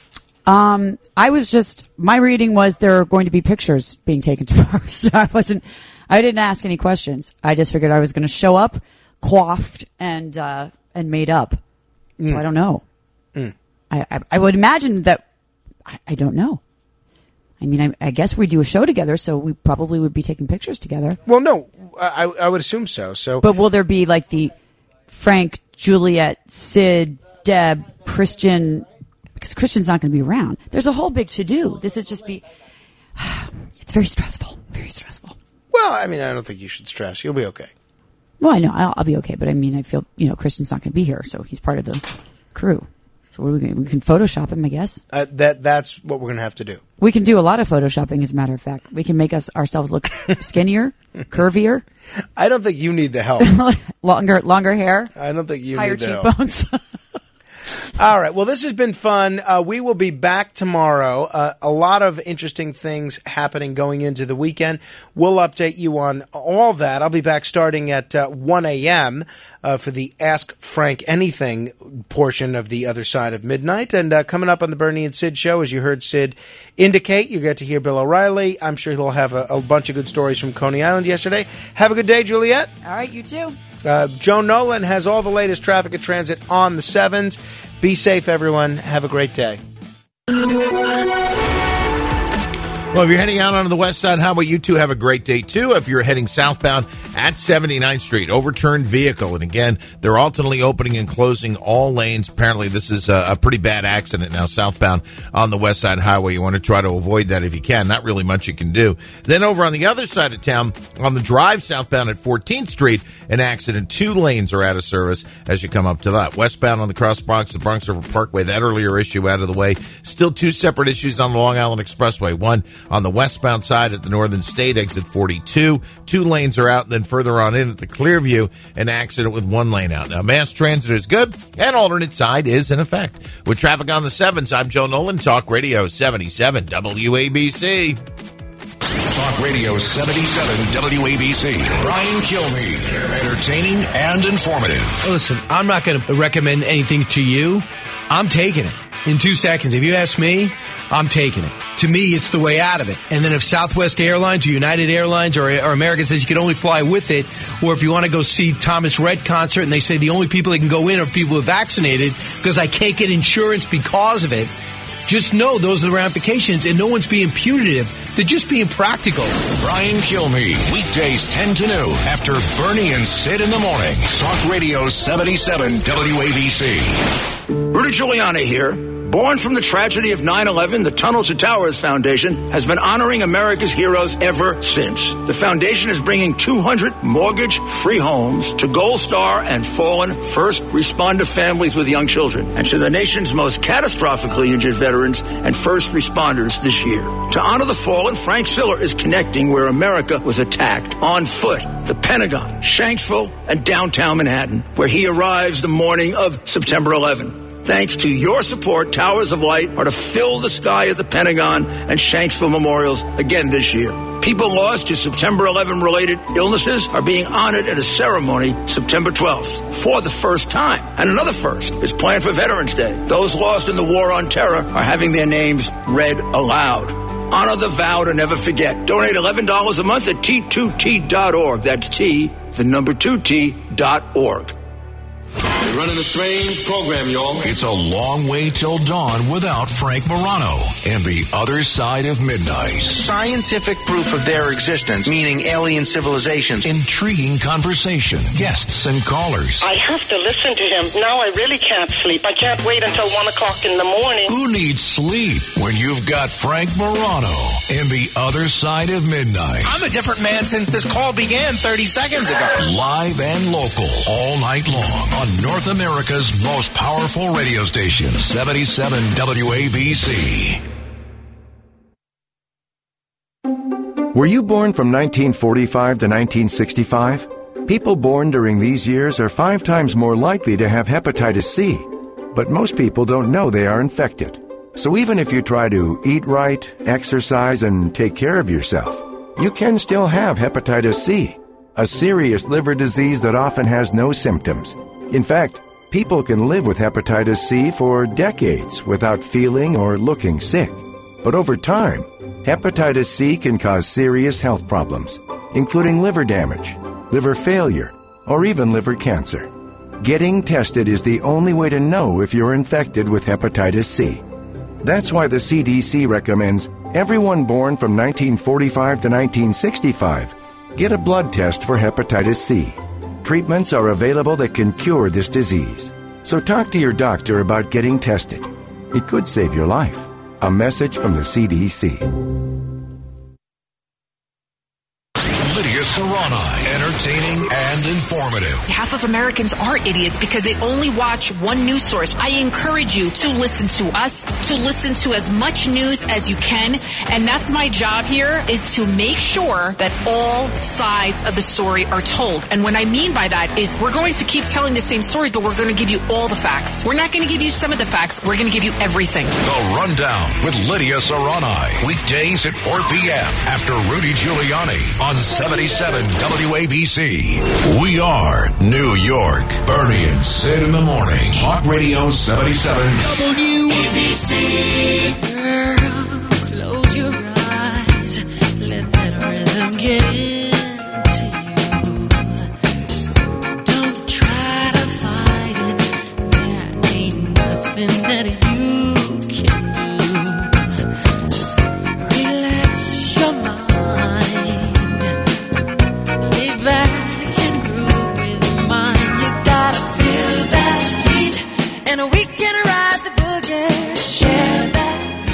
Um, I was just, my reading was there are going to be pictures being taken tomorrow. So I wasn't, I didn't ask any questions. I just figured I was going to show up, coiffed, and, uh, and made up. So Mm. I don't know. Mm. I, I, I would imagine that, I, I don't know. I mean, I, I guess we do a show together, so we probably would be taking pictures together. Well, no, I, I would assume so. So, But will there be like the Frank, Juliet, Sid, Deb, Christian, because Christian's not going to be around. There's a whole big to-do. This is just be, it's very stressful, very stressful. Well, I mean, I don't think you should stress. You'll be okay. Well, I know, I'll, I'll be okay, but I mean, I feel, you know, Christian's not going to be here, so he's part of the crew. So what are we going to, we can Photoshop him, I guess. Uh, that That's what we're going to have to do. We can do a lot of Photoshopping, as a matter of fact. We can make us ourselves look skinnier, curvier. I don't think you need the help. longer, longer hair. I don't think you higher need the cheekbones. help. All right. Well, this has been fun. Uh, we will be back tomorrow. Uh, a lot of interesting things happening going into the weekend. We'll update you on all that. I'll be back starting at uh, one a.m. Uh, for the Ask Frank Anything portion of The Other Side of Midnight. And uh, coming up on the Bernie and Sid show, as you heard Sid indicate, you get to hear Bill O'Reilly. I'm sure he'll have a, a bunch of good stories from Coney Island yesterday. Have a good day, Juliet. All right, you too. Uh, Joe Nolan has all the latest traffic and transit on the sevens. Be safe, everyone. Have a great day. Well, if you're heading out onto the west side, how about you two have a great day, too? If you're heading southbound at seventy-ninth Street, overturned vehicle. And again, they're alternately opening and closing all lanes. Apparently, this is a, a pretty bad accident now southbound on the west side highway. You want to try to avoid that if you can. Not really much you can do. Then over on the other side of town, on the drive southbound at fourteenth Street, an accident. Two lanes are out of service as you come up to that. Westbound on the Cross Bronx, the Bronx River Parkway, that earlier issue out of the way. Still two separate issues on the Long Island Expressway. One on the westbound side at the Northern State exit forty-two. Two lanes are out, and then further on in at the Clearview, an accident with one lane out. Now, mass transit is good, and alternate side is in effect. With traffic on the sevens, I'm Joe Nolan, Talk Radio seventy-seven W A B C. Talk Radio seventy-seven W A B C. Brian Kilmeade. Entertaining and informative. Listen, I'm not going to recommend anything to you. I'm taking it in two seconds. If you ask me, I'm taking it. To me, it's the way out of it. And then if Southwest Airlines or United Airlines or, or American says you can only fly with it, or if you want to go see Thomas Rhett concert and they say the only people that can go in are people who are vaccinated because I can't get insurance because of it, just know those are the ramifications, and no one's being punitive. They're just being practical. Brian Kilmeade, weekdays ten to noon after Bernie and Sid in the morning. Talk Radio seventy-seven W A B C. Rudy Giuliani here. Born from the tragedy of nine eleven, the Tunnel to Towers Foundation has been honoring America's heroes ever since. The foundation is bringing two hundred mortgage-free homes to Gold Star and fallen first responder families with young children, and to the nation's most catastrophically injured veterans and first responders this year. To honor the fallen, Frank Siller is connecting where America was attacked on foot, the Pentagon, Shanksville, and downtown Manhattan, where he arrives the morning of September eleventh. Thanks to your support, Towers of Light are to fill the sky at the Pentagon and Shanksville memorials again this year. People lost to September eleventh related illnesses are being honored at a ceremony September twelfth for the first time. And another first is planned for Veterans Day. Those lost in the war on terror are having their names read aloud. Honor the vow to never forget. Donate eleven dollars a month at T two T dot org. That's T, the number two T dot org. We're running a strange program, y'all. It's a long way till dawn without Frank Morano and the other side of midnight. Scientific proof of their existence, meaning alien civilizations. Intriguing conversation, guests and callers. I have to listen to him. Now I really can't sleep. I can't wait until one o'clock in the morning. Who needs sleep when you've got Frank Morano and the other side of midnight? I'm a different man since this call began thirty seconds ago. Live and local, all night long on North America's most powerful radio station, seventy-seven W A B C. Were you born from nineteen forty-five to nineteen sixty-five? People born during these years are five times more likely to have hepatitis C, but most people don't know they are infected. So even if you try to eat right, exercise, and take care of yourself, you can still have hepatitis C, a serious liver disease that often has no symptoms. In fact, people can live with hepatitis C for decades without feeling or looking sick. But over time, hepatitis C can cause serious health problems, including liver damage, liver failure, or even liver cancer. Getting tested is the only way to know if you're infected with hepatitis C. That's why the C D C recommends everyone born from nineteen forty-five to nineteen sixty-five get a blood test for hepatitis C. Treatments are available that can cure this disease. So talk to your doctor about getting tested. It could save your life. A message from the C D C. Lydia Serrani, entertaining and informative. Half of Americans are idiots because they only watch one news source. I encourage you to listen to us, to listen to as much news as you can. And that's my job here, is to make sure that all sides of the story are told. And what I mean by that is we're going to keep telling the same story, but we're going to give you all the facts. We're not going to give you some of the facts. We're going to give you everything. The Rundown with Lydia Serrani. Weekdays at four p.m. after Rudy Giuliani on seventy-seven W A B C. We are New York. Bernie and Sid in the morning. Talk Radio seventy-seven W A B C. Girl, close your eyes. Let that rhythm get into you. Don't try to fight it. There ain't nothing that you can do. Relax your mind. Lay back and groove with mine. You gotta feel that heat, and we can ride the boogie. Share that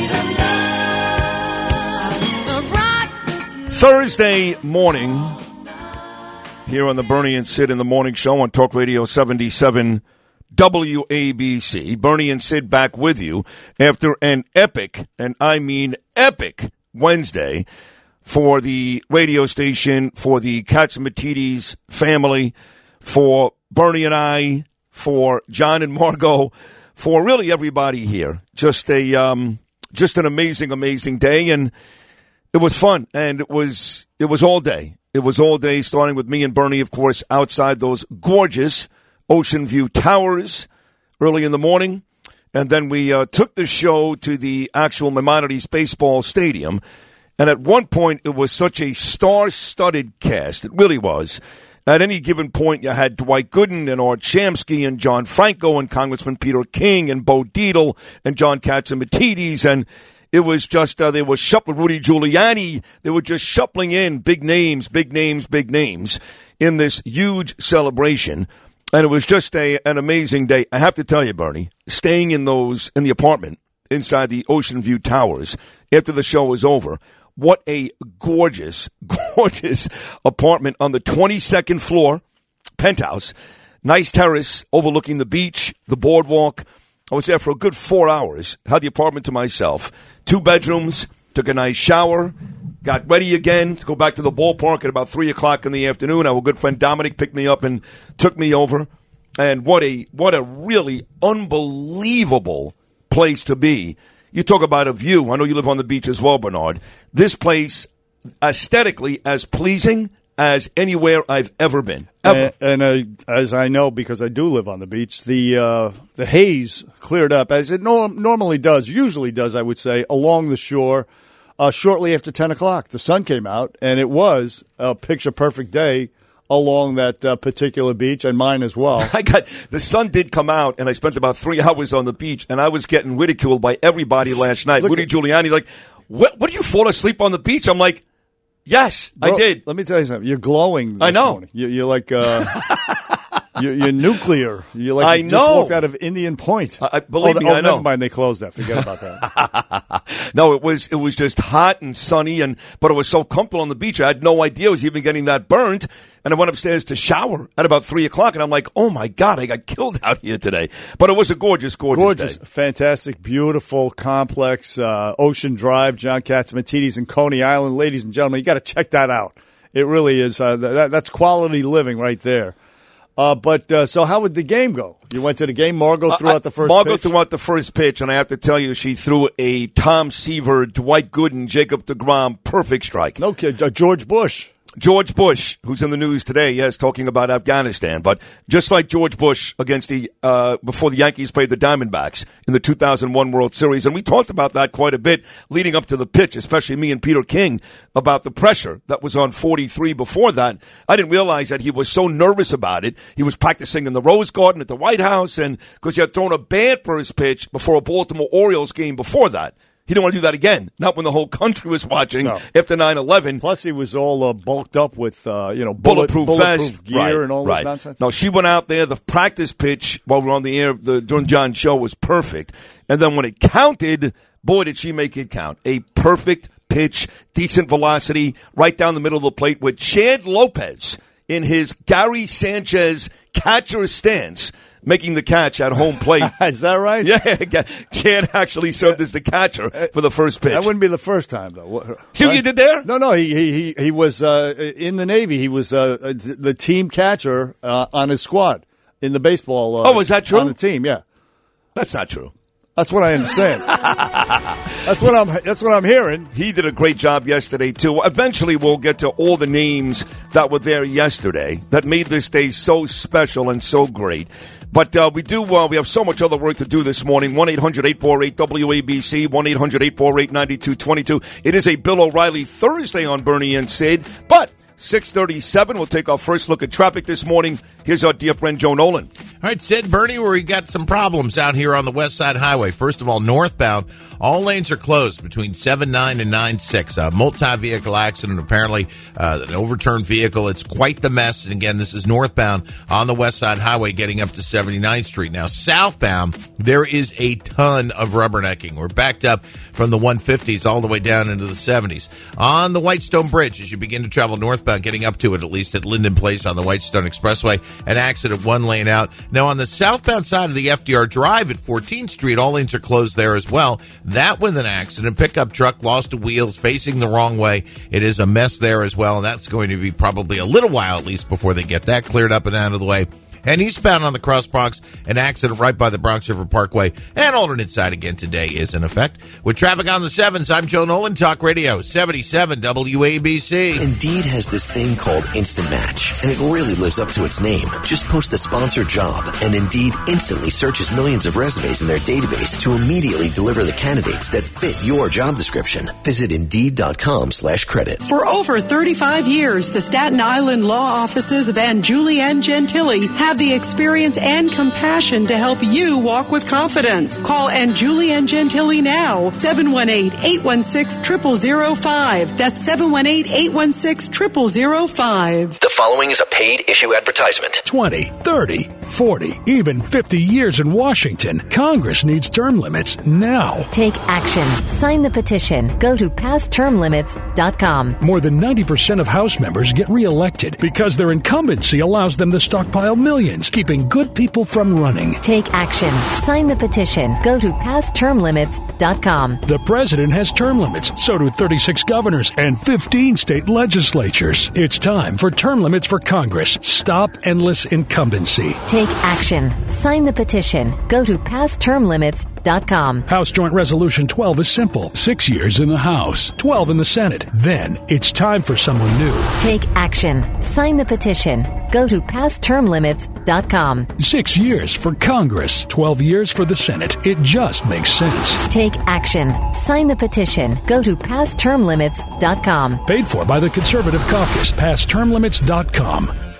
beat of love. Rock with you. Thursday morning here on the Bernie and Sid in the Morning Show on Talk Radio seventy-seven W A B C. Bernie and Sid back with you after an epic, and I mean epic, Wednesday for the radio station, for the Katsimatidis family, for Bernie and I, for John and Margot, for really everybody here. Just a um, just an amazing, amazing day, and it was fun, and it was it was all day. It was all day, starting with me and Bernie, of course, outside those gorgeous Ocean View Towers early in the morning. And then we uh, took the show to the actual Maimonides Baseball Stadium. And at one point, it was such a star-studded cast. It really was. At any given point, you had Dwight Gooden and Art Shamsky and John Franco and Congressman Peter King and Bo Dietl and John Katsimatidis. And it was just, uh, they were shuffling, Rudy Giuliani. They were just shuffling in big names, big names, big names in this huge celebration. And it was just a an amazing day. I have to tell you, Bernie, staying in those in the apartment inside the Ocean View Towers after the show was over. What a gorgeous, gorgeous apartment on the twenty-second floor, penthouse. Nice terrace overlooking the beach, the boardwalk. I was there for a good four hours. Had the apartment to myself. Two bedrooms, took a nice shower, got ready again to go back to the ballpark at about three o'clock in the afternoon. Our good friend Dominic picked me up and took me over. And what a what a really unbelievable place to be. You talk about a view. I know you live on the beach as well, Bernard. This place, aesthetically, as pleasing as anywhere I've ever been. Ever. And, and uh, as I know, because I do live on the beach, the uh, the haze cleared up, as it norm- normally does, usually does, I would say, along the shore uh, shortly after ten o'clock. The sun came out, and it was a picture-perfect day along that uh, particular beach, and mine as well. I got the sun did come out, and I spent about three hours on the beach, and I was getting ridiculed by everybody last night. Look Rudy at, Giuliani, like, what? What did you fall asleep on the beach? I'm like, yes, Bro, I did. Let me tell you something. You're glowing. This I know. Morning. You, you're like. Uh, You're, you're nuclear. You're like I you know. just walked out of Indian Point. I, believe oh, me, oh, I know. Never mind, they closed that. Forget about that. No, it was it was just hot and sunny, and but it was so comfortable on the beach. I had no idea I was even getting that burnt. And I went upstairs to shower at about three o'clock, and I'm like, oh my God, I got killed out here today. But it was a gorgeous, gorgeous, gorgeous, day. Fantastic, beautiful, complex, uh, Ocean Drive, John Catsimatidis and Coney Island. Ladies and gentlemen, you got to check that out. It really is. Uh, that, that's quality living right there. Uh, but uh, so how would the game go? You went to the game. Margot threw uh, out the first Margot pitch. threw out the first pitch, and I have to tell you, she threw a Tom Seaver, Dwight Gooden, Jacob deGrom perfect strike. No kid, uh, George Bush. George Bush, who's in the news today, yes, talking about Afghanistan. But just like George Bush against the uh, before the Yankees played the Diamondbacks in the two thousand one World Series, and we talked about that quite a bit leading up to the pitch, especially me and Peter King, about the pressure that was on forty-three before that. I didn't realize that he was so nervous about it. He was practicing in the Rose Garden at the White House, and because he had thrown a bad first pitch before a Baltimore Orioles game before that. He didn't want to do that again, not when the whole country was watching no. after nine eleven. Plus, he was all uh, bulked up with, uh, you know, bullet, bulletproof, bulletproof vest, gear right, and all right. this nonsense. No, she went out there. The practice pitch while we were on the air the, during John's show was perfect. And then when it counted, boy, did she make it count. A perfect pitch, decent velocity, right down the middle of the plate with Chad Lopez in his Gary Sanchez catcher stance, making the catch at home plate. Is that right? Yeah, Chad actually served as the catcher for the first pitch. That wouldn't be the first time, though. See right? what you did there? No, no, he he he, he was uh, in the Navy. He was uh, the team catcher uh, on his squad in the baseball. Uh, oh, is that true? On the team, yeah. That's not true. That's what I understand. that's what I'm. That's what I'm hearing. He did a great job yesterday too. Eventually, we'll get to all the names that were there yesterday that made this day so special and so great. But uh, we do. Uh, we have so much other work to do this morning. One eight hundred eight four eight W A B C. One eight hundred eight four eight nine two two two. It is a Bill O'Reilly Thursday on Bernie and Sid, but. six thirty-seven, we'll take our first look at traffic this morning. Here's our dear friend Joe Nolan. All right, Sid, Bernie, where we got some problems out here on the West Side Highway. First of all, northbound, all lanes are closed between seven nine and nine six. A multi-vehicle accident, apparently uh, an overturned vehicle. It's quite the mess. And again, this is northbound on the West Side Highway getting up to seventy-ninth Street. Now, southbound, there is a ton of rubbernecking. We're backed up from the one fifties all the way down into the seventies. On the Whitestone Bridge, as you begin to travel northbound, getting up to it, at least at Linden Place on the Whitestone Expressway, an accident one lane out. Now, on the southbound side of the F D R Drive at fourteenth Street, all lanes are closed there as well. That with an accident. Pickup truck lost the wheels, facing the wrong way. It is a mess there as well, and that's going to be probably a little while at least before they get that cleared up and out of the way. And eastbound on the Cross Bronx, an accident right by the Bronx River Parkway. And alternate side again today is in effect. With traffic on the sevens, I'm Joe Nolan, Talk Radio, seventy-seven W A B C. Indeed has this thing called Instant Match, and it really lives up to its name. Just post the sponsored job, and Indeed instantly searches millions of resumes in their database to immediately deliver the candidates that fit your job description. Visit Indeed.com slash credit. For over thirty-five years, the Staten Island law offices of Ann Julianne Gentili have the experience and compassion to help you walk with confidence. Call Ann Julianne Gentili now, seven one eight, eight one six, zero zero zero five. That's seven one eight, eight one six, zero zero zero five. The following is a paid issue advertisement. twenty, thirty, forty, even fifty years in Washington. Congress needs term limits now. Take action. Sign the petition. Go to pass term limits dot com. More than ninety percent of House members get reelected because their incumbency allows them to stockpile millions, keeping good people from running. Take action. Sign the petition. Go to pass term limits dot com. The president has term limits, so do thirty-six governors and fifteen state legislatures. It's time for term limits for Congress. Stop endless incumbency. Take action. Sign the petition. Go to pass term limits dot com. House Joint Resolution twelve is simple. Six years in the House, twelve in the Senate. Then it's time for someone new. Take action. Sign the petition. Go to pass term limits dot com. Six years for Congress, twelve years for the Senate. It just makes sense. Take action. Sign the petition. Go to pass term limits dot com. Paid for by the Conservative Caucus. pass term limits dot com.